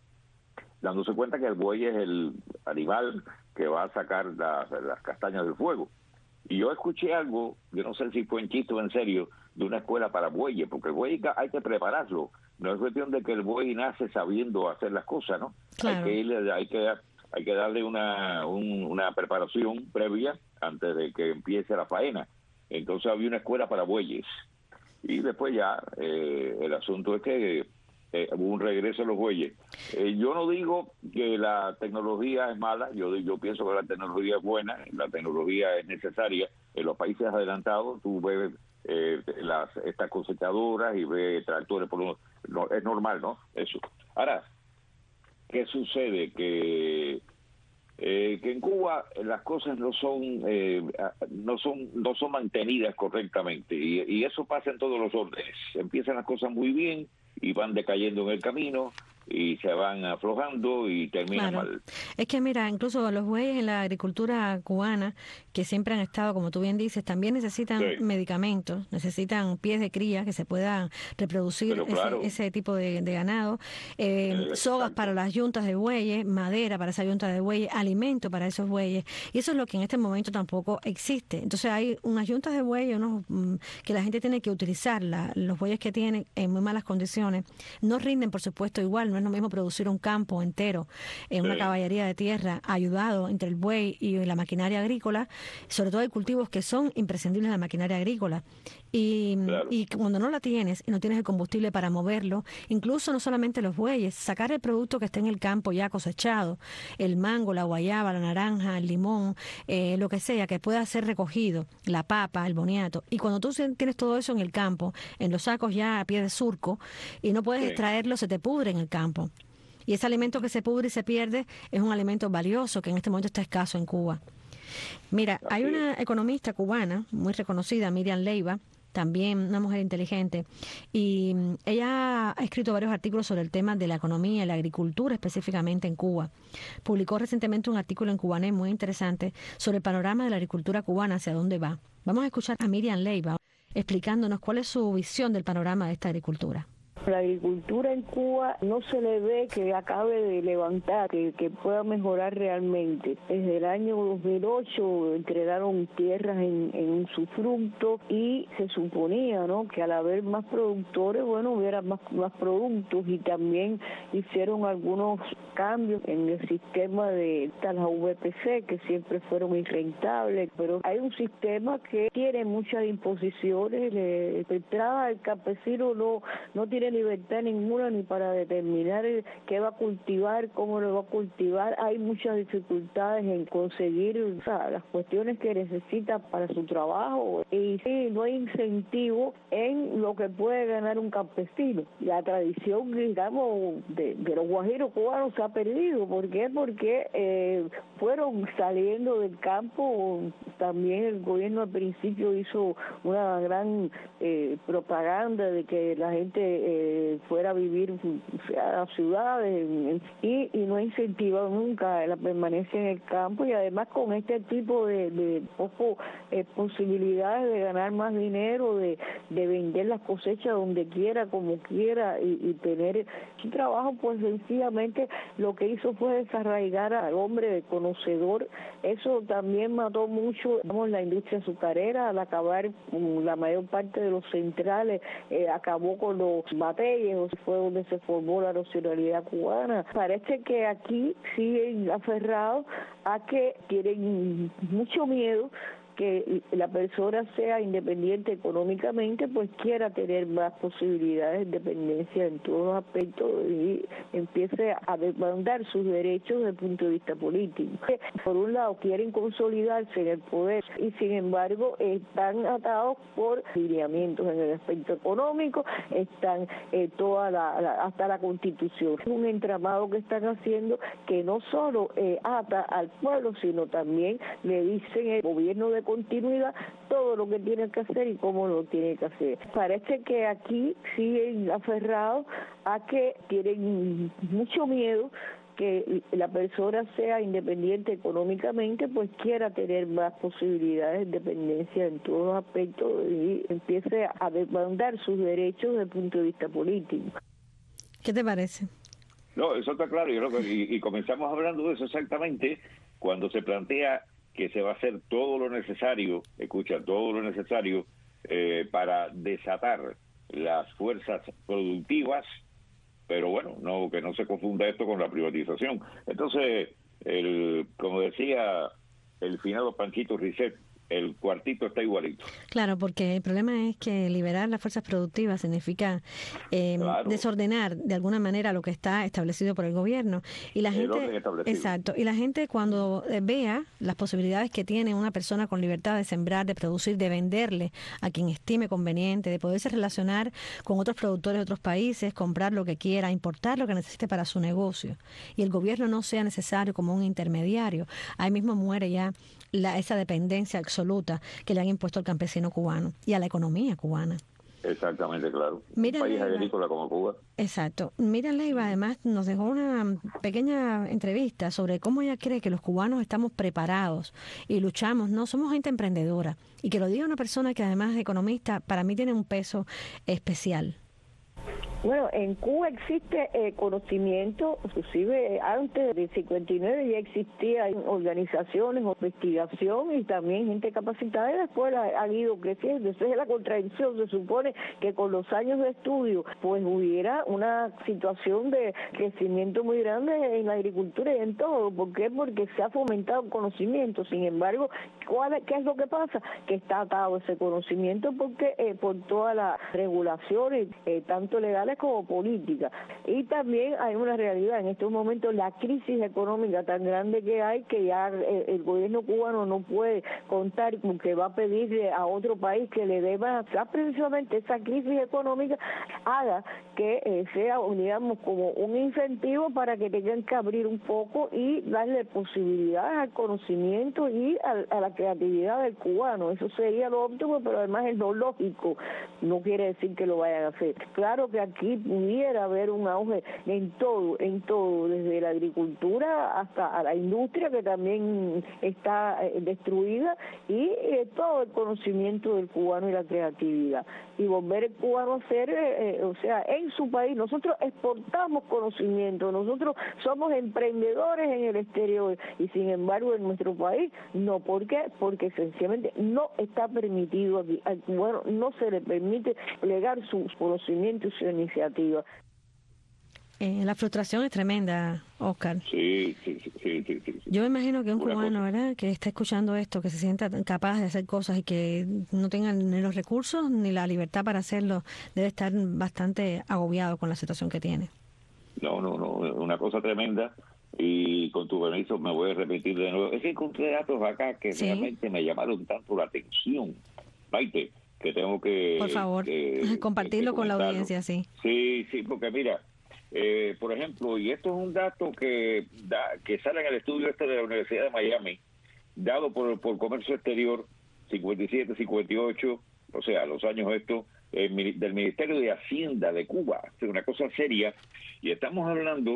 dándose cuenta que el buey es el animal que va a sacar la, las castañas del fuego. Y yo escuché algo, yo no sé si fue en chiste o en serio, de una escuela para bueyes, porque el buey hay que prepararlo. No es cuestión de que el buey nace sabiendo hacer las cosas, ¿no? Claro. Hay que irle, hay que hay que darle una un, una preparación previa antes de que empiece la faena. Entonces había una escuela para bueyes. Y después ya eh, el asunto es que eh, hubo un regreso a los bueyes. Eh, yo no digo que la tecnología es mala, yo yo pienso que la tecnología es buena, la tecnología es necesaria. En los países adelantados tú ves eh, las estas cosechadoras y ves tractores, por uno, no, es normal, ¿no? Eso. Ahora, ¿qué sucede? Que eh, que en Cuba las cosas no son eh, no son no son mantenidas correctamente y, y eso pasa en todos los órdenes. Empiezan las cosas muy bien y van decayendo en el camino, y se van aflojando y terminan Claro. mal. Es que mira, incluso los bueyes en la agricultura cubana, que siempre han estado, como tú bien dices, también necesitan Sí. medicamentos, necesitan pies de cría que se puedan reproducir Pero claro. ese, ese tipo de, de ganado, eh, sogas para las yuntas de bueyes, madera para esa yunta de bueyes, alimento para esos bueyes, y eso es lo que en este momento tampoco existe. Entonces hay unas yuntas de bueyes unos, mm, que la gente tiene que utilizar, la- los bueyes que tienen en muy malas condiciones, no rinden por supuesto igual, no es lo mismo producir un campo entero en una Sí. caballería de tierra ayudado entre el buey y la maquinaria agrícola. Sobre todo hay cultivos que son imprescindibles de la maquinaria agrícola y, y cuando no la tienes y no tienes el combustible para moverlo, incluso no solamente los bueyes, sacar el producto que esté en el campo ya cosechado, el mango, la guayaba, la naranja, el limón, eh, lo que sea que pueda ser recogido, la papa, el boniato, y cuando tú tienes todo eso en el campo, en los sacos ya a pie de surco y no puedes Sí. extraerlo, se te pudre en el campo. Y ese alimento que se pudre y se pierde es un alimento valioso que en este momento está escaso en Cuba. Mira, hay una economista cubana muy reconocida, Miriam Leiva, también una mujer inteligente, y mm, ella ha escrito varios artículos sobre el tema de la economía y la agricultura específicamente en Cuba. Publicó recientemente un artículo en Cubanet muy interesante sobre el panorama de la agricultura cubana, hacia dónde va. Vamos a escuchar a Miriam Leiva explicándonos cuál es su visión del panorama de esta agricultura. La agricultura en Cuba no se le ve que acabe de levantar, que, que pueda mejorar realmente. Desde el año dos mil ocho entregaron tierras en, en un usufructo y se suponía, ¿no?, que al haber más productores, bueno, hubiera más, más productos, y también hicieron algunos cambios en el sistema de las V P C, que siempre fueron irrentables, pero hay un sistema que tiene muchas imposiciones. De entrada, el campesino no, no tiene libertad ninguna ni para determinar qué va a cultivar, cómo lo va a cultivar. Hay muchas dificultades en conseguir, o sea, las cuestiones que necesita para su trabajo, y sí, no hay incentivo en lo que puede ganar un campesino. La tradición, digamos, de, de los guajiros cubanos se ha perdido. ¿Por qué? Porque eh, fueron saliendo del campo. También el gobierno al principio hizo una gran eh, propaganda de que la gente eh, fuera a vivir a las ciudades, y, y no ha incentivado nunca la permanencia en el campo, y además con este tipo de, de poco eh, posibilidades de ganar más dinero, de, de vender las cosechas donde quiera, como quiera, y, y tener un trabajo, pues sencillamente lo que hizo fue desarraigar al hombre conocedor. Eso también mató mucho, digamos, la industria azucarera. Al acabar um, la mayor parte de los centrales, eh, acabó con los bateyes, fue donde se formó la nacionalidad cubana. Parece que aquí siguen aferrados a que tienen mucho miedo que la persona sea independiente económicamente, pues quiera tener más posibilidades de independencia en todos los aspectos y empiece a demandar sus derechos desde el punto de vista político. Por un lado quieren consolidarse en el poder y sin embargo están atados por lineamientos en el aspecto económico, están eh, toda la, la, hasta la Constitución. Es un entramado que están haciendo que no solo eh, ata al pueblo, sino también le dicen el gobierno de continuidad todo lo que tiene que hacer y cómo lo tiene que hacer. Parece que aquí siguen aferrados a que tienen mucho miedo que la persona sea independiente económicamente, pues quiera tener más posibilidades de independencia en todos los aspectos y empiece a demandar sus derechos desde el punto de vista político. ¿Qué te parece? No, eso está claro. Yo creo que, y, y comenzamos hablando de eso exactamente cuando se plantea que se va a hacer todo lo necesario, escucha, todo lo necesario eh, para desatar las fuerzas productivas, pero bueno, no que no se confunda esto con la privatización. Entonces, el, como decía el finado Panchito Risset, el cuartito está igualito. Claro, porque el problema es que liberar las fuerzas productivas significa eh, claro. desordenar de alguna manera lo que está establecido por el gobierno. Y la el gente, orden establecido. Exacto, y la gente cuando vea las posibilidades que tiene una persona con libertad de sembrar, de producir, de venderle a quien estime conveniente, de poderse relacionar con otros productores de otros países, comprar lo que quiera, importar lo que necesite para su negocio, y el gobierno no sea necesario como un intermediario, ahí mismo muere ya la, esa dependencia absoluta que le han impuesto al campesino cubano y a la economía cubana. Exactamente, claro. Mira, un país Leiva. agrícola como Cuba. Exacto. Mira, Leiva, además nos dejó una pequeña entrevista sobre cómo ella cree que los cubanos estamos preparados y luchamos, ¿no? Somos gente emprendedora. Y que lo diga una persona que además es economista, para mí tiene un peso especial. Bueno, en Cuba existe eh, conocimiento, inclusive antes del cincuenta y nueve ya existían organizaciones, investigación y también gente capacitada y después ha, ha ido creciendo. Esa es la contradicción. Se supone que con los años de estudio pues hubiera una situación de crecimiento muy grande en la agricultura y en todo. ¿Por qué? Porque se ha fomentado conocimiento. Sin embargo, ¿cuál, ¿qué es lo que pasa? Que está atado ese conocimiento porque eh, por todas las regulaciones, eh, tanto legales como política. Y también hay una realidad en estos momentos, la crisis económica tan grande que hay, que ya el, el gobierno cubano no puede contar con que va a pedirle a otro país que le dé más. Precisamente esa crisis económica haga que eh, sea, digamos, como un incentivo para que tengan que abrir un poco y darle posibilidades al conocimiento y a, a la creatividad del cubano. Eso sería lo óptimo, pero además es lo lógico. No quiere decir que lo vayan a hacer. Claro que aquí pudiera haber un auge en todo, en todo, desde la agricultura hasta a la industria, que también está eh, destruida, y eh, todo el conocimiento del cubano y la creatividad. Y volver el cubano a ser, eh, eh, o sea, en su país. Nosotros exportamos conocimiento, nosotros somos emprendedores en el exterior, y sin embargo en nuestro país no. ¿Por qué? Porque sencillamente no está permitido aquí. Al cubano no se le permite plegar sus conocimientos y su iniciativa. Eh, la frustración es tremenda, Oscar. Sí, sí, sí, sí, sí, sí. Yo me imagino que un Una cubano, cosa. ¿verdad?, que está escuchando esto, que se sienta capaz de hacer cosas y que no tenga ni los recursos ni la libertad para hacerlo, debe estar bastante agobiado con la situación que tiene. No, no, no, una cosa tremenda. Y con tu permiso me voy a repetir de nuevo. Es que encontré datos acá que Sí. realmente me llamaron tanto la atención, Maite, que tengo que... Por favor, que- compartirlo que con la comentarlo. audiencia, sí. Sí, sí, porque mira, eh, por ejemplo, y esto es un dato que da, que sale en el estudio este de la Universidad de Miami, dado por, por Comercio Exterior, cincuenta y siete, cincuenta y ocho, o sea, los años estos, eh, mini- del Ministerio de Hacienda de Cuba. Es una cosa seria, y estamos hablando,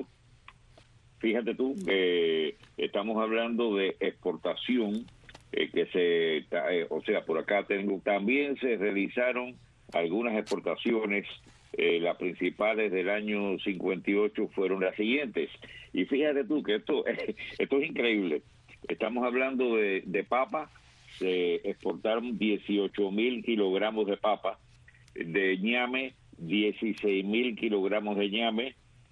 fíjate tú, eh, estamos hablando de exportación, eh, que se, ta- eh, o sea, por acá tengo, también se realizaron algunas exportaciones. Eh, las principales del año cincuenta y ocho fueron las siguientes. Y fíjate tú que esto, esto es increíble. Estamos hablando de, de papa, se exportaron dieciocho mil kilogramos de papa, de ñame, dieciséis mil kilogramos de ñame,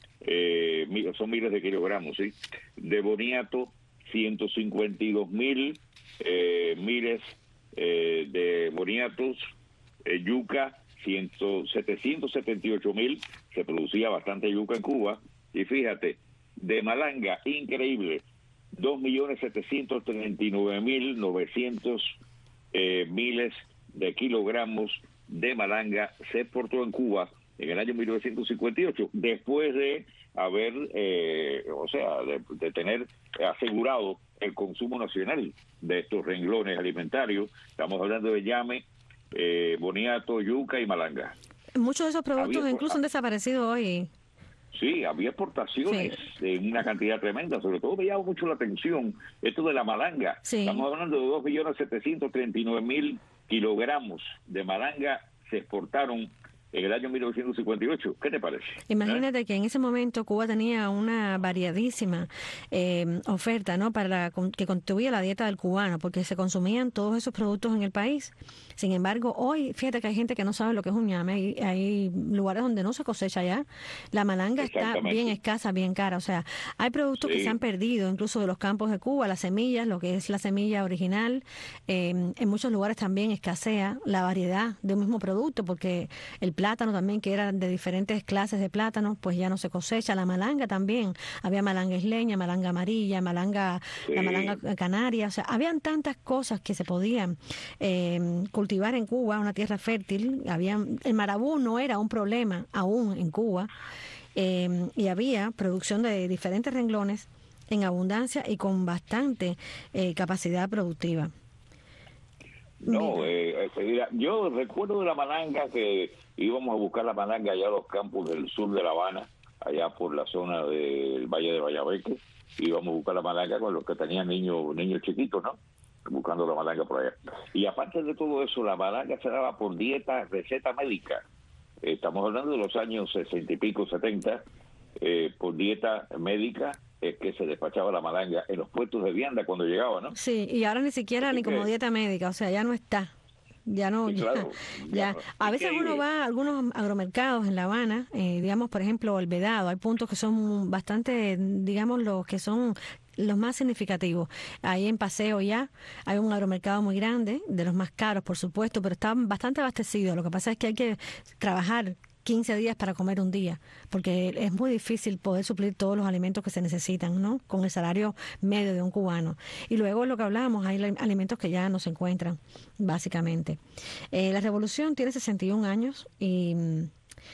eh, mil- son miles de kilogramos, ¿sí? De boniato, ciento cincuenta y dos mil eh, miles eh, de boniatos, eh, yuca, setecientos setenta y ocho mil, se producía bastante yuca en Cuba, y fíjate, de malanga, increíble, dos millones setecientos treinta y nueve mil novecientos eh, miles de kilogramos de malanga se exportó en Cuba en el año mil novecientos cincuenta y ocho, después de haber, eh, o sea, de, de tener asegurado el consumo nacional de estos renglones alimentarios. Estamos hablando de llame, eh, boniato, yuca y malanga. Muchos de esos productos Había- incluso han desaparecido hoy. Sí, había exportaciones en una cantidad tremenda. Sobre todo me llama mucho la atención esto de la malanga. Sí. Estamos hablando de dos millones setecientos treinta y nueve mil kilogramos de malanga se exportaron en el año mil novecientos cincuenta y ocho. ¿Qué te parece? Imagínate que en ese momento Cuba tenía una variadísima eh, oferta, ¿no?, para la, con- que contribuía a la dieta del cubano, porque se consumían todos esos productos en el país. Sin embargo, hoy, fíjate que hay gente que no sabe lo que es un ñame, hay, hay lugares donde no se cosecha ya. La malanga está Exactamente. bien escasa, bien cara. O sea, hay productos que Sí. se han perdido, incluso de los campos de Cuba, las semillas, lo que es la semilla original. Eh, en muchos lugares también escasea la variedad de un mismo producto, porque el plátano también, que era de diferentes clases de plátanos, pues ya no se cosecha. La malanga también, había malanga isleña, malanga amarilla, malanga, la Sí. malanga canaria, o sea, habían tantas cosas que se podían eh, cultivar en Cuba, una tierra fértil. Habían, el marabú no era un problema aún en Cuba, eh, y había producción de diferentes renglones en abundancia y con bastante eh, capacidad productiva. No, eh, mira, yo recuerdo de la malanga que íbamos a buscar la malanga allá a los campos del sur de La Habana, allá por la zona del Valle de Vallabeque, íbamos a buscar la malanga con los que tenían niños niños chiquitos, ¿no? Buscando la malanga por allá. Y aparte de todo eso, la malanga se daba por dieta, receta médica. Estamos hablando de los años sesenta y pico, setenta, eh, por dieta médica es que se despachaba la malanga en los puestos de vianda cuando llegaba, ¿no? Sí, y ahora ni siquiera Así ni como que... dieta médica, o sea, ya no está. Ya no, sí, claro, ya, ya. A veces uno va a algunos agromercados en La Habana, eh, digamos, por ejemplo, el Vedado, hay puntos que son bastante, digamos, los que son los más significativos. Ahí en Paseo ya hay un agromercado muy grande, de los más caros, por supuesto, pero está bastante abastecido. Lo que pasa es que hay que trabajar quince días para comer un día, porque es muy difícil poder suplir todos los alimentos que se necesitan, ¿no? Con el salario medio de un cubano. Y luego lo que hablábamos, hay alimentos que ya no se encuentran, básicamente. Eh, la revolución tiene sesenta y un años y mmm,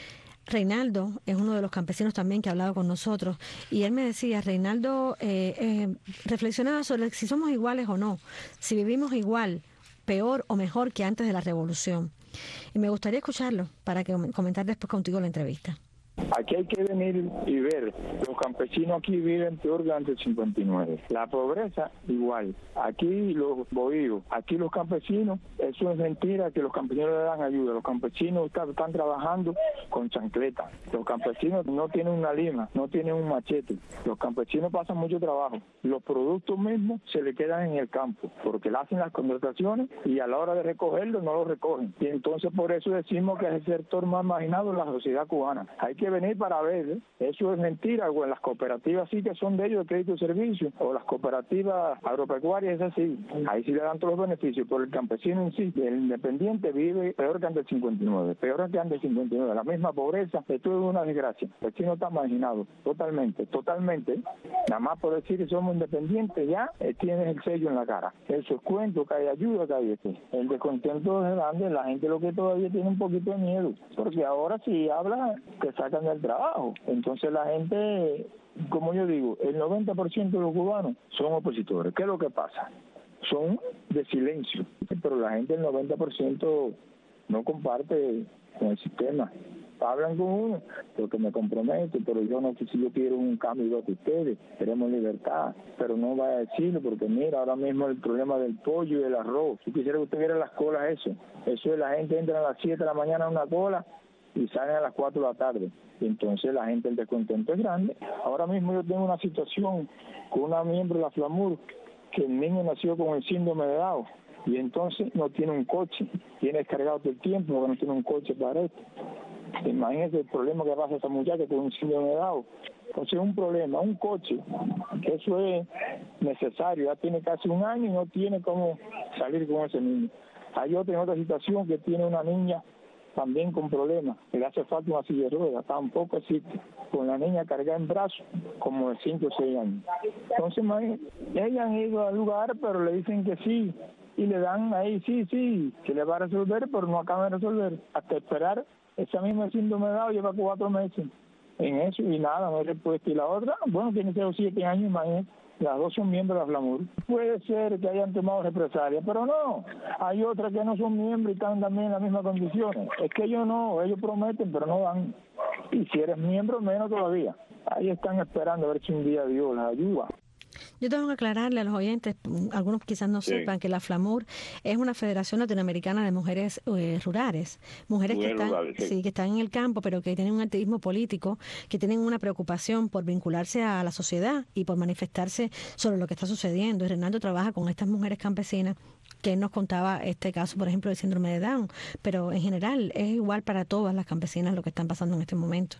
Reinaldo es uno de los campesinos también que ha hablado con nosotros, y él me decía, Reinaldo eh, eh, reflexionaba sobre si somos iguales o no, si vivimos igual, peor o mejor que antes de la revolución. Y me gustaría escucharlo para que comentar después contigo la entrevista. Aquí hay que venir y ver, los campesinos aquí viven peor que antes del cincuenta y nueve. La pobreza igual. Aquí los bohíos, aquí los campesinos, eso es mentira que los campesinos le dan ayuda. Los campesinos están, están trabajando con chancleta. Los campesinos no tienen una lima, no tienen un machete. Los campesinos pasan mucho trabajo. Los productos mismos se le quedan en el campo, porque le hacen las contrataciones y a la hora de recogerlos no los recogen. Y entonces por eso decimos que es el sector más marginado de la sociedad cubana. Hay que venir para ver, ¿eh? Eso es mentira, o en las cooperativas sí que son de ellos de crédito y servicio, o las cooperativas agropecuarias es así, ahí sí le dan todos los beneficios, pero el campesino en sí, el independiente vive peor que antes del cincuenta y nueve, peor que antes del cincuenta y nueve, la misma pobreza, esto es una desgracia, el vecino está marginado, totalmente, totalmente, nada más por decir que somos independientes ya, eh, tienes el sello en la cara, eso es cuento, que hay ayuda, que hay este, el descontento es grande, la gente lo que todavía tiene un poquito de miedo, porque ahora si habla, te sacan del trabajo. Entonces la gente, como yo digo, el noventa por ciento de los cubanos son opositores. ¿Qué es lo que pasa? Son de silencio, pero la gente, el noventa por ciento no comparte con el sistema. Hablan con uno, porque me comprometo, pero yo no sé si yo quiero un cambio igual que ustedes, queremos libertad, pero no va a decirlo, porque mira, ahora mismo el problema del pollo y del arroz, si quisiera que usted viera las colas, eso, eso es la gente entra a las siete de la mañana a una cola y salen a las cuatro de la tarde. Y entonces la gente, el descontento es grande. Ahora mismo yo tengo una situación con una miembro de la FLAMUR, que el niño nació con el síndrome de Down, y entonces no tiene un coche, tiene descargado todo el tiempo porque no tiene un coche para esto. Imagínese el problema que pasa a esa muchacha con un síndrome de Down. Entonces un problema, un coche, que eso es necesario, ya tiene casi un año y no tiene cómo salir con ese niño. Hay otra en otra situación que tiene una niña también con problemas, le hace falta una silla de ruedas, tampoco existe, con la niña cargada en brazos como de cinco o seis años. Entonces, ellas han ido al lugar, pero le dicen que sí, y le dan ahí, sí, sí, que le va a resolver, pero no acaba de resolver, hasta esperar. Esa misma síndrome de Down lleva cuatro meses en eso, y nada, no hay respuesta. Y la otra, bueno, tiene cero siete años, imagínate. Las dos son miembros de la FLAMUR. Puede ser que hayan tomado represalias, pero no. Hay otras que no son miembros y están también en las mismas condiciones. Es que ellos no, ellos prometen, pero no dan. Y si eres miembro, menos todavía. Ahí están esperando a ver si un día Dios les ayuda. Yo tengo que aclararle a los oyentes, algunos quizás no sí. sepan, que la FLAMUR es una federación latinoamericana de mujeres eh, rurales, mujeres que están, rurales, sí. Sí, que están en el campo, pero que tienen un activismo político, que tienen una preocupación por vincularse a la sociedad y por manifestarse sobre lo que está sucediendo. Y Reinaldo trabaja con estas mujeres campesinas, que él nos contaba este caso, por ejemplo, del síndrome de Down, pero en general es igual para todas las campesinas lo que están pasando en este momento.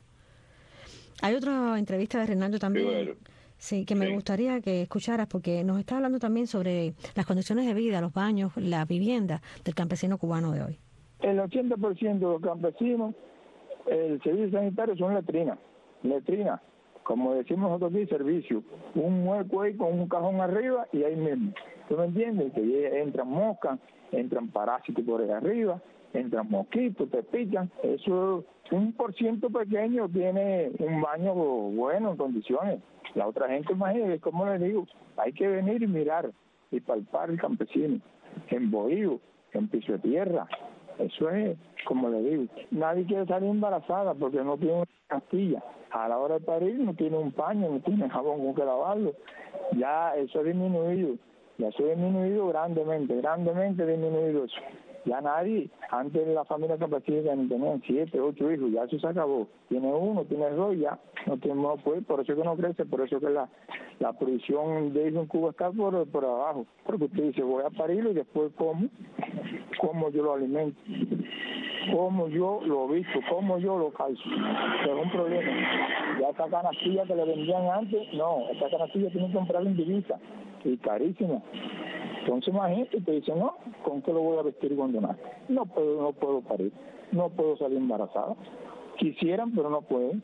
Hay otra entrevista de Reinaldo también. Sí, bueno. Sí, que me sí. gustaría que escucharas, porque nos está hablando también sobre las condiciones de vida, los baños, la vivienda del campesino cubano de hoy. El ochenta por ciento de los campesinos, el servicio sanitario son letrinas, letrinas, como decimos nosotros aquí, servicio, un hueco ahí con un cajón arriba y ahí mismo. ¿Tú me entiendes? Que entran moscas, entran parásitos por ahí arriba, entran mosquitos, te pican. Eso, un por ciento pequeño tiene un baño bueno, en condiciones. La otra gente, imagínate, como les digo, hay que venir y mirar y palpar el campesino. En Bohío, en piso de tierra. Eso es, como le digo, nadie quiere salir embarazada porque no tiene una pastilla. A la hora de parir no tiene un paño, no tiene jabón con que lavarlo. Ya eso ha disminuido, ya eso ha disminuido grandemente, grandemente disminuido eso. Ya nadie, antes la familia campesina tenían siete, ocho hijos, ya eso se acabó. Tiene uno, tiene dos, ya no tiene más, pues, por eso que no crece, por eso que la, la producción de hijos en Cuba está por, por abajo. Porque usted dice, voy a parirlo y después como, como yo lo alimento, como yo lo visto, como yo lo calzo. Pero es un problema. Ya esta canastilla que le vendían antes, no, esta canastilla tienen que comprarla en divisa, y carísima. Entonces imagínate, te dicen, no, ¿con qué lo voy a vestir cuando nace? No puedo, no puedo parir, no puedo salir embarazada. Quisieran, pero no pueden.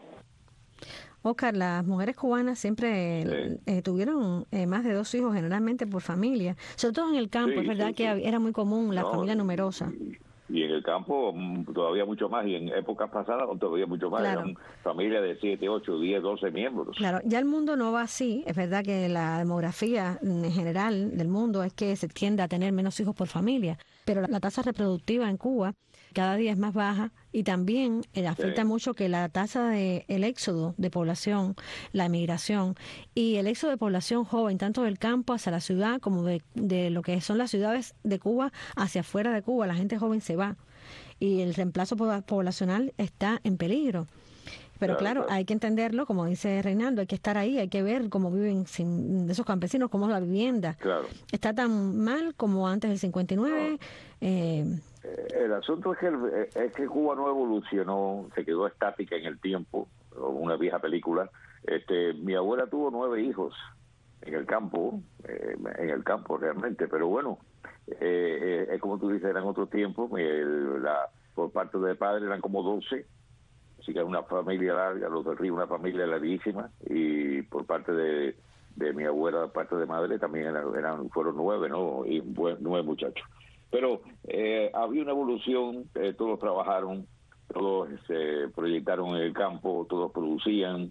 Oscar, las mujeres cubanas siempre sí. eh, tuvieron eh, más de dos hijos, generalmente por familia, sobre todo en el campo. Sí, es verdad sí, que sí. era muy común la no, familia numerosa. Y en el campo todavía mucho más, y en épocas pasadas todavía mucho más, claro. Eran familias de siete, ocho, diez, doce miembros. Claro, ya el mundo no va así, es verdad que la demografía en general del mundo es que se tiende a tener menos hijos por familia, pero la tasa reproductiva en Cuba cada día es más baja y también eh, afecta sí. mucho que la tasa de el éxodo de población, la emigración y el éxodo de población joven, tanto del campo hacia la ciudad como de, de lo que son las ciudades de Cuba hacia afuera de Cuba, la gente joven se va y el reemplazo poblacional está en peligro. Pero claro, claro, hay que entenderlo, como dice Reinaldo, hay que estar ahí, hay que ver cómo viven sin, esos campesinos, cómo es la vivienda. Claro. Está tan mal como antes del cincuenta y nueve. No. Eh, el asunto es que, el, es que Cuba no evolucionó, se quedó estática en el tiempo, una vieja película. Este, mi abuela tuvo nueve hijos en el campo, eh, en el campo realmente, pero bueno, eh, eh, es como tú dices, eran otros tiempos, el, la, por parte de padre eran como doce, así que era una familia larga, los del Río, una familia larguísima, y por parte de, de mi abuela, por parte de madre, también eran, eran fueron nueve, ¿no? Y nueve muchachos. Pero eh, había una evolución, eh, todos trabajaron, todos se proyectaron en el campo, todos producían.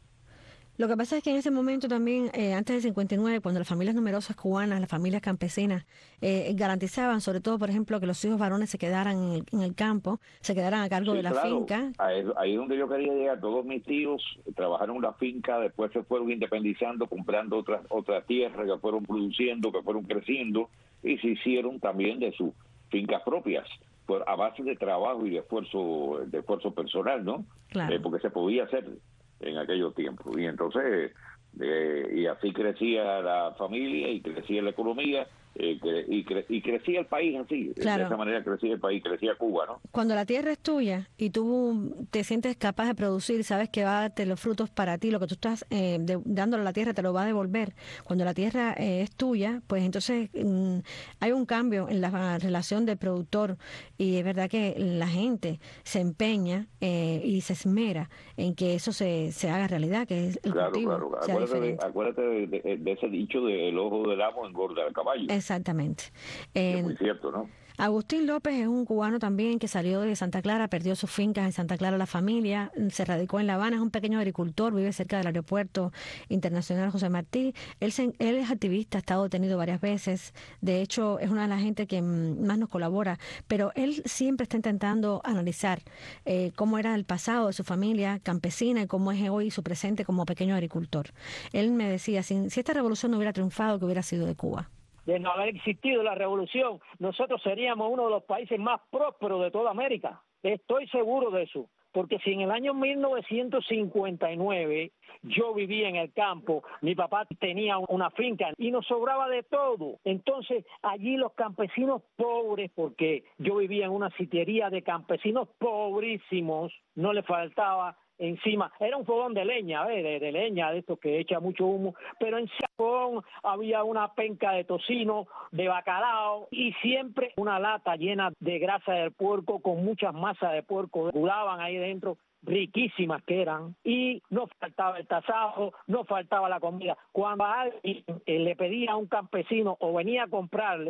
Lo que pasa es que en ese momento también, eh, antes del cincuenta y nueve, cuando las familias numerosas cubanas, las familias campesinas, eh, garantizaban, sobre todo, por ejemplo, que los hijos varones se quedaran en el, en el campo, se quedaran a cargo sí, de la claro. finca. Ahí, ahí es donde yo quería llegar. Todos mis tíos trabajaron en la finca, después se fueron independizando, comprando otras otras tierras que fueron produciendo, que fueron creciendo, y se hicieron también de sus fincas propias, por, a base de trabajo y de esfuerzo, de esfuerzo personal, ¿no? Claro. Eh, porque se podía hacer en aquellos tiempos, y entonces eh, y así crecía la familia y crecía la economía eh, cre y, cre y crecía el país así, claro. De esa manera crecía el país, crecía Cuba, ¿no? Cuando la tierra es tuya y tú te sientes capaz de producir, sabes que va a darte los frutos para ti, lo que tú estás eh, de, dándole a la tierra te lo va a devolver. Cuando la tierra eh, es tuya, pues entonces mm, hay un cambio en la relación del productor, y es verdad que la gente se empeña eh, y se esmera en que eso se, se haga realidad, que es el claro, cultivo claro. sea Acuérdate, de, diferente. acuérdate de, de, de ese dicho de el ojo del amo engorda al caballo. Exactamente. Es Eh, muy cierto, ¿no? Agustín López es un cubano también que salió de Santa Clara, perdió sus fincas en Santa Clara, la familia, se radicó en La Habana, es un pequeño agricultor, vive cerca del aeropuerto internacional José Martí. Él, se, él es activista, ha estado detenido varias veces, de hecho es una de las gente que más nos colabora, pero él siempre está intentando analizar eh, cómo era el pasado de su familia campesina y cómo es hoy su presente como pequeño agricultor. Él me decía, si, si esta revolución no hubiera triunfado, que hubiera sido de Cuba. De no haber existido la revolución, nosotros seríamos uno de los países más prósperos de toda América. Estoy seguro de eso, porque si en el año mil novecientos cincuenta y nueve yo vivía en el campo, mi papá tenía una finca y nos sobraba de todo. Entonces allí los campesinos pobres, porque yo vivía en una sitiería de campesinos pobrísimos, no les faltaba encima, era un fogón de leña, ¿eh? de, de leña, de estos que echa mucho humo, pero en ese fogón había una penca de tocino, de bacalao y siempre una lata llena de grasa del puerco con muchas masas de puerco, curaban ahí dentro, riquísimas que eran, y no faltaba el tasajo, no faltaba la comida. Cuando alguien eh, le pedía a un campesino o venía a comprarle,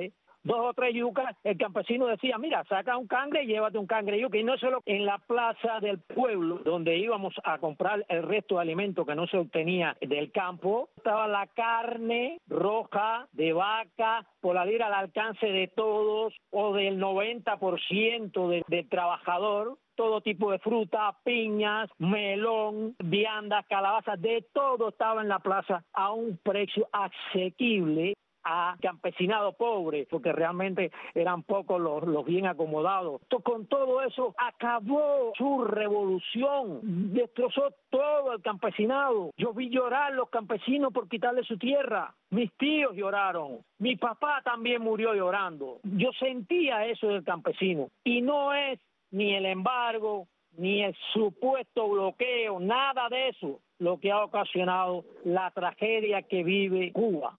dos o tres yucas, el campesino decía, mira, saca un cangre y llévate un cangre yuca. Y no solo en la plaza del pueblo, donde íbamos a comprar el resto de alimentos que no se obtenía del campo, estaba la carne roja de vaca, por la lira al alcance de todos o del noventa por ciento de, del trabajador, todo tipo de fruta, piñas, melón, viandas, calabazas, de todo estaba en la plaza a un precio asequible a campesinado pobre, porque realmente eran pocos los, los bien acomodados. Con todo eso acabó su revolución, destrozó todo el campesinado. Yo vi llorar los campesinos por quitarle su tierra. Mis tíos lloraron, mi papá también murió llorando. Yo sentía eso del campesino, y no es ni el embargo, ni el supuesto bloqueo, nada de eso, lo que ha ocasionado la tragedia que vive Cuba.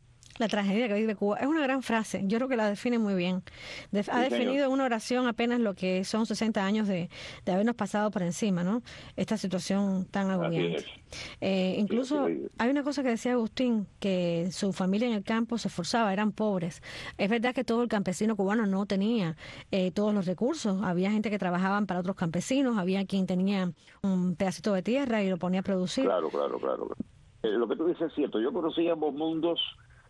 La tragedia que vive Cuba es una gran frase, yo creo que la define muy bien. De, ha sí, definido en una oración apenas lo que son sesenta años de, de habernos pasado por encima, ¿no? Esta situación tan agobiante. Eh, incluso sí, hay una cosa que decía Agustín, que su familia en el campo se esforzaba, eran pobres. Es verdad que todo el campesino cubano no tenía eh, todos los recursos. Había gente que trabajaban para otros campesinos, había quien tenía un pedacito de tierra y lo ponía a producir. Claro, claro, claro. Eh, lo que tú dices es cierto. Yo conocí ambos mundos.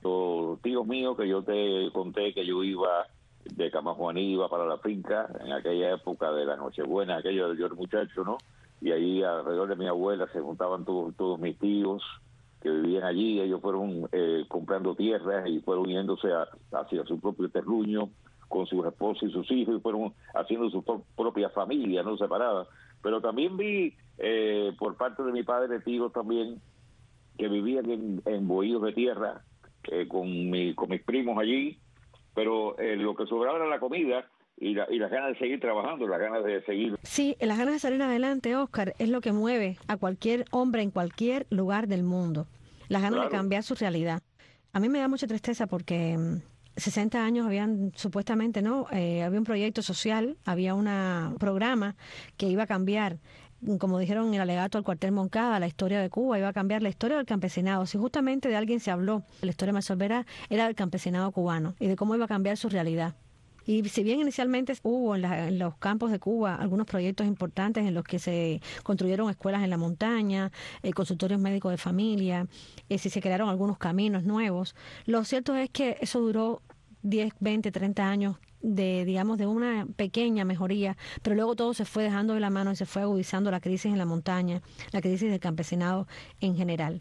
Los tíos míos que yo te conté que yo iba de Camajuaní, iba para la finca en aquella época de la Nochebuena, aquello del yo era muchacho, ¿no? Y ahí alrededor de mi abuela se juntaban todos, todos mis tíos que vivían allí. Ellos fueron eh, comprando tierras y fueron yéndose a, hacia su propio terruño con sus esposos y sus hijos, y fueron haciendo su pro- propia familia, no separada. Pero también vi eh, por parte de mi padre tíos también que vivían en, en bohíos de tierra, Eh, con, mi, con mis primos allí, pero eh, lo que sobraba era la comida y, la, y las ganas de seguir trabajando, las ganas de seguir. Sí, las ganas de salir adelante, Oscar, es lo que mueve a cualquier hombre en cualquier lugar del mundo. Las ganas claro. de cambiar su realidad. A mí me da mucha tristeza porque mmm, sesenta años habían supuestamente, ¿no? Eh, había un proyecto social, había un programa que iba a cambiar, como dijeron en el alegato al cuartel Moncada, la historia de Cuba, iba a cambiar la historia del campesinado. Si justamente de alguien se habló, la historia más solvera era del campesinado cubano y de cómo iba a cambiar su realidad. Y si bien inicialmente hubo en, la, en los campos de Cuba algunos proyectos importantes en los que se construyeron escuelas en la montaña, eh, consultorios médicos de familia, eh, si se crearon algunos caminos nuevos, lo cierto es que eso duró diez, veinte, treinta años de, digamos, de una pequeña mejoría, pero luego todo se fue dejando de la mano y se fue agudizando la crisis en la montaña, la crisis del campesinado en general.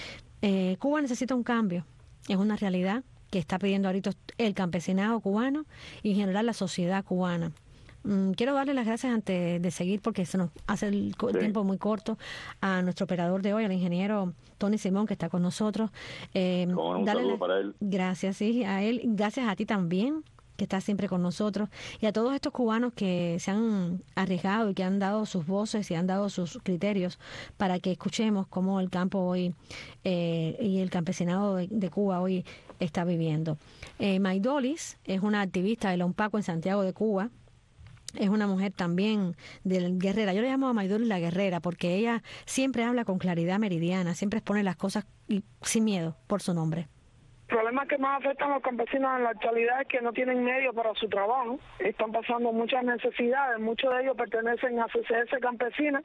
Eh, Cuba necesita un cambio, es una realidad que está pidiendo ahorita el campesinado cubano y en general la sociedad cubana. Mm, quiero darle las gracias antes de seguir, porque se nos hace el sí. tiempo muy corto, a nuestro operador de hoy, al ingeniero Tony Simón, que está con nosotros. Eh, un saludo la... para él. Gracias, sí, a él. Gracias a ti también, que estás siempre con nosotros, y a todos estos cubanos que se han arriesgado y que han dado sus voces y han dado sus criterios para que escuchemos cómo el campo hoy eh, y el campesinado de, de Cuba hoy está viviendo. Eh, Maidolis es una activista de la UNPACO en Santiago de Cuba. Es una mujer también de guerrera. Yo le llamo a Maidolis la guerrera porque ella siempre habla con claridad meridiana, siempre expone las cosas sin miedo por su nombre. El problema que más afectan a los campesinos en la actualidad es que no tienen medios para su trabajo, están pasando muchas necesidades, muchos de ellos pertenecen a C C S campesina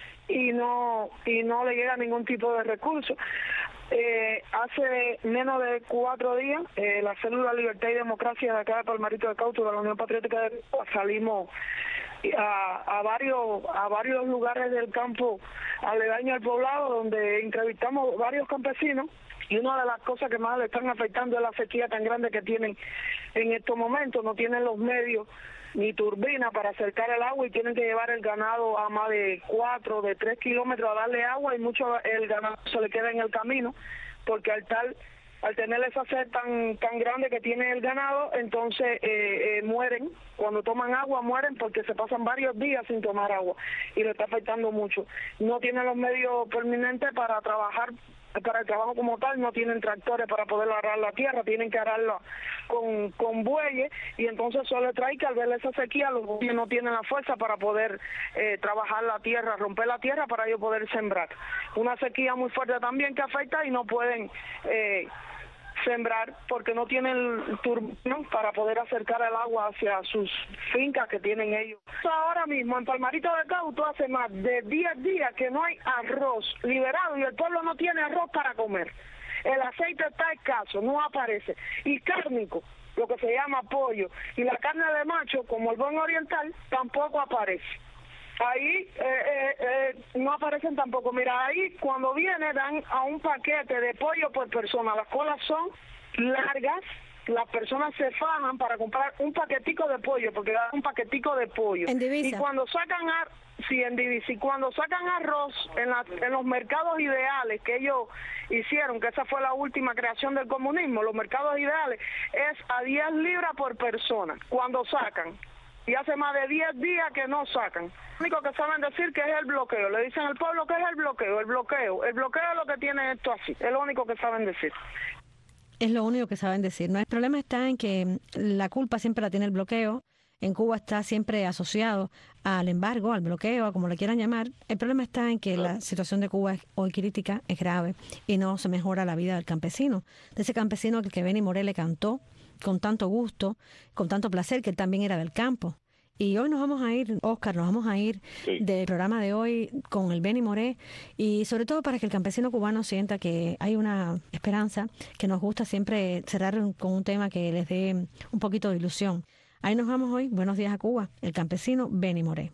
y no y no le llega ningún tipo de recursos. Eh, hace menos de cuatro días, eh, la célula Libertad y Democracia de acá de Palmarito de Cauto, de la Unión Patriótica de Cuba, salimos a, a varios a varios lugares del campo aledaño al poblado, donde entrevistamos varios campesinos. Y una de las cosas que más le están afectando es la sequía tan grande que tienen en estos momentos. No tienen los medios ni turbina para acercar el agua y tienen que llevar el ganado a más de cuatro, de tres kilómetros a darle agua, y mucho el ganado se le queda en el camino porque al tal al tener esa sed tan tan grande que tiene el ganado, entonces eh, eh, mueren. Cuando toman agua mueren porque se pasan varios días sin tomar agua y le está afectando mucho. No tienen los medios permanentes para trabajar, para el trabajo como tal, no tienen tractores para poder arar la tierra, tienen que ararla con, con bueyes, y entonces eso le trae que al ver esa sequía los bueyes no tienen la fuerza para poder eh, trabajar la tierra, romper la tierra para ellos poder sembrar. Una sequía muy fuerte también que afecta y no pueden eh, sembrar porque no tienen turbina para poder acercar el agua hacia sus fincas que tienen ellos. Ahora mismo en Palmarito de Cauto hace más de diez días que no hay arroz liberado y el pueblo no tiene arroz para comer. El aceite está escaso, no aparece. Y cárnico, lo que se llama pollo, y la carne de macho, como el buen oriental, tampoco aparece. Ahí eh, eh, eh, no aparecen tampoco. Mira, ahí cuando viene dan a un paquete de pollo por persona. Las colas son largas, las personas se fajan para comprar un paquetico de pollo, porque dan un paquetico de pollo. En divisa. Y cuando sacan ar sí, en divisa. Y cuando sacan arroz en, la, en los mercados ideales que ellos hicieron, que esa fue la última creación del comunismo, los mercados ideales, es a diez libras por persona cuando sacan. Y hace más de diez días que no sacan. Lo único que saben decir que es el bloqueo. Le dicen al pueblo que es el bloqueo, el bloqueo. El bloqueo es lo que tiene esto así. Es lo único que saben decir. Es lo único que saben decir. ¿No? El problema está en que la culpa siempre la tiene el bloqueo. En Cuba está siempre asociado al embargo, al bloqueo, a como le quieran llamar. El problema está en que la situación de Cuba es hoy crítica, es grave, y no se mejora la vida del campesino. De ese campesino al que Benny Moré le cantó con tanto gusto, con tanto placer, que él también era del campo. Y hoy nos vamos a ir, Oscar, nos vamos a ir sí. del programa de hoy con el Benny Moré, y sobre todo para que el campesino cubano sienta que hay una esperanza, que nos gusta siempre cerrar con un tema que les dé un poquito de ilusión. Ahí nos vamos hoy. Buenos días a Cuba, el campesino Benny Moré.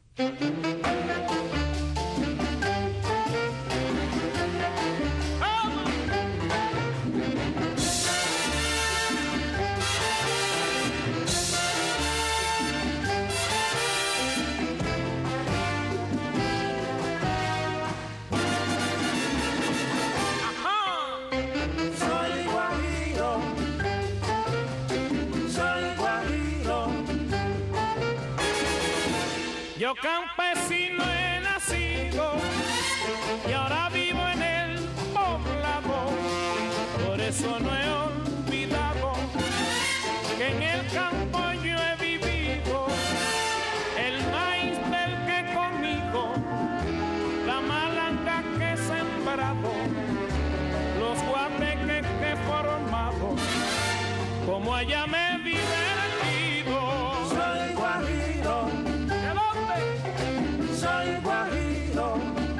Yo campesino he nacido y ahora vivo en el poblado, por eso no he olvidado que en el campo yo he vivido, el maíz del que conmigo, la malanga que he sembrado, los guateques que he formado, como allá me he divertido. Soy guajiro. Soy guajiro,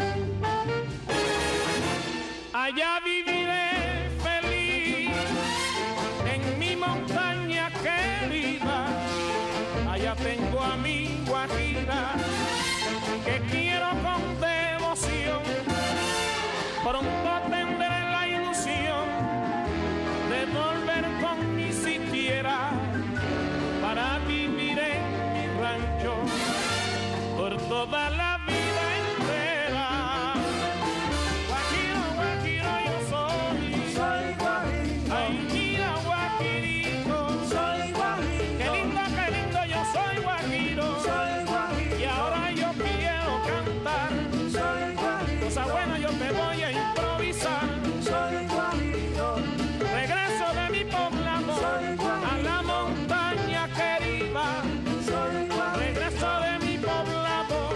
allá viviré feliz, en mi montaña querida, allá tengo a mi guajira, que quiero con devoción, pronto tendré la ilusión de volver con mi siquiera, para vivir en mi rancho por toda la vida entera. Guajiro, guajiro yo soy. Soy guajiro. Ay, mira guajirito. Soy guajiro. Qué lindo, qué lindo yo soy guajiro. Soy guajiro. Y ahora yo quiero cantar. Soy guajiro. Cosa buena yo te voy a improvisar. Soy guajiro. Regreso de mi poblado. Soy guajiro. A la montaña querida. Soy guajiro. Regreso de mi poblado.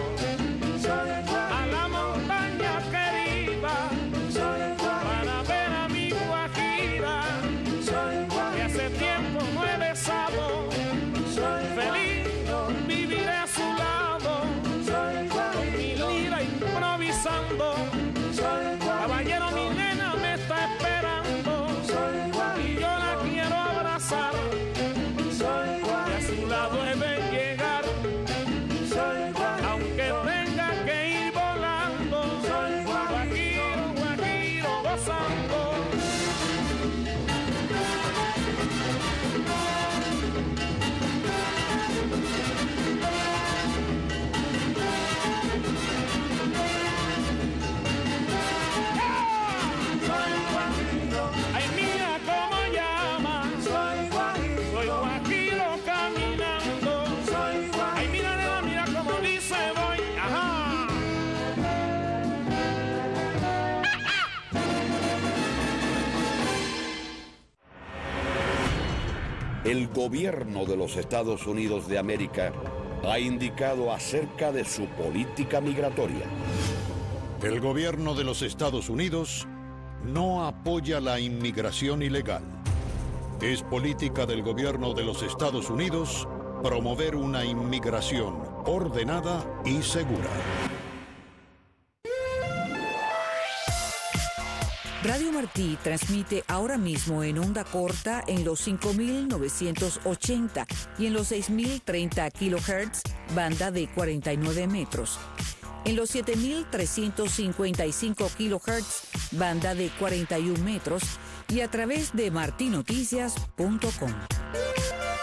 A la montaña querida, para ver a mi guajira, que hace tiempo no he besado, feliz viviré a su lado, con mi lira improvisando, caballero mi nena me está esperando, y yo la quiero abrazar, y a su lado he de llegar, aunque tenga que ir volando, soy guajiro, guajiro gozando. Soy guajiro, ay mira cómo llama, soy guajiro, soy guajiro caminando, soy guajiro, ay mira nena, mira cómo dice voy, ajá. El gobierno de los Estados Unidos de América ha indicado acerca de su política migratoria. El gobierno de los Estados Unidos no apoya la inmigración ilegal. Es política del gobierno de los Estados Unidos promover una inmigración ordenada y segura. Radio Martí transmite ahora mismo en onda corta en los cinco mil novecientos ochenta y en los seis mil treinta kilohertz, banda de cuarenta y nueve metros. En los siete mil trescientos cincuenta y cinco kilohertz, banda de cuarenta y uno metros, y a través de martinoticias punto com.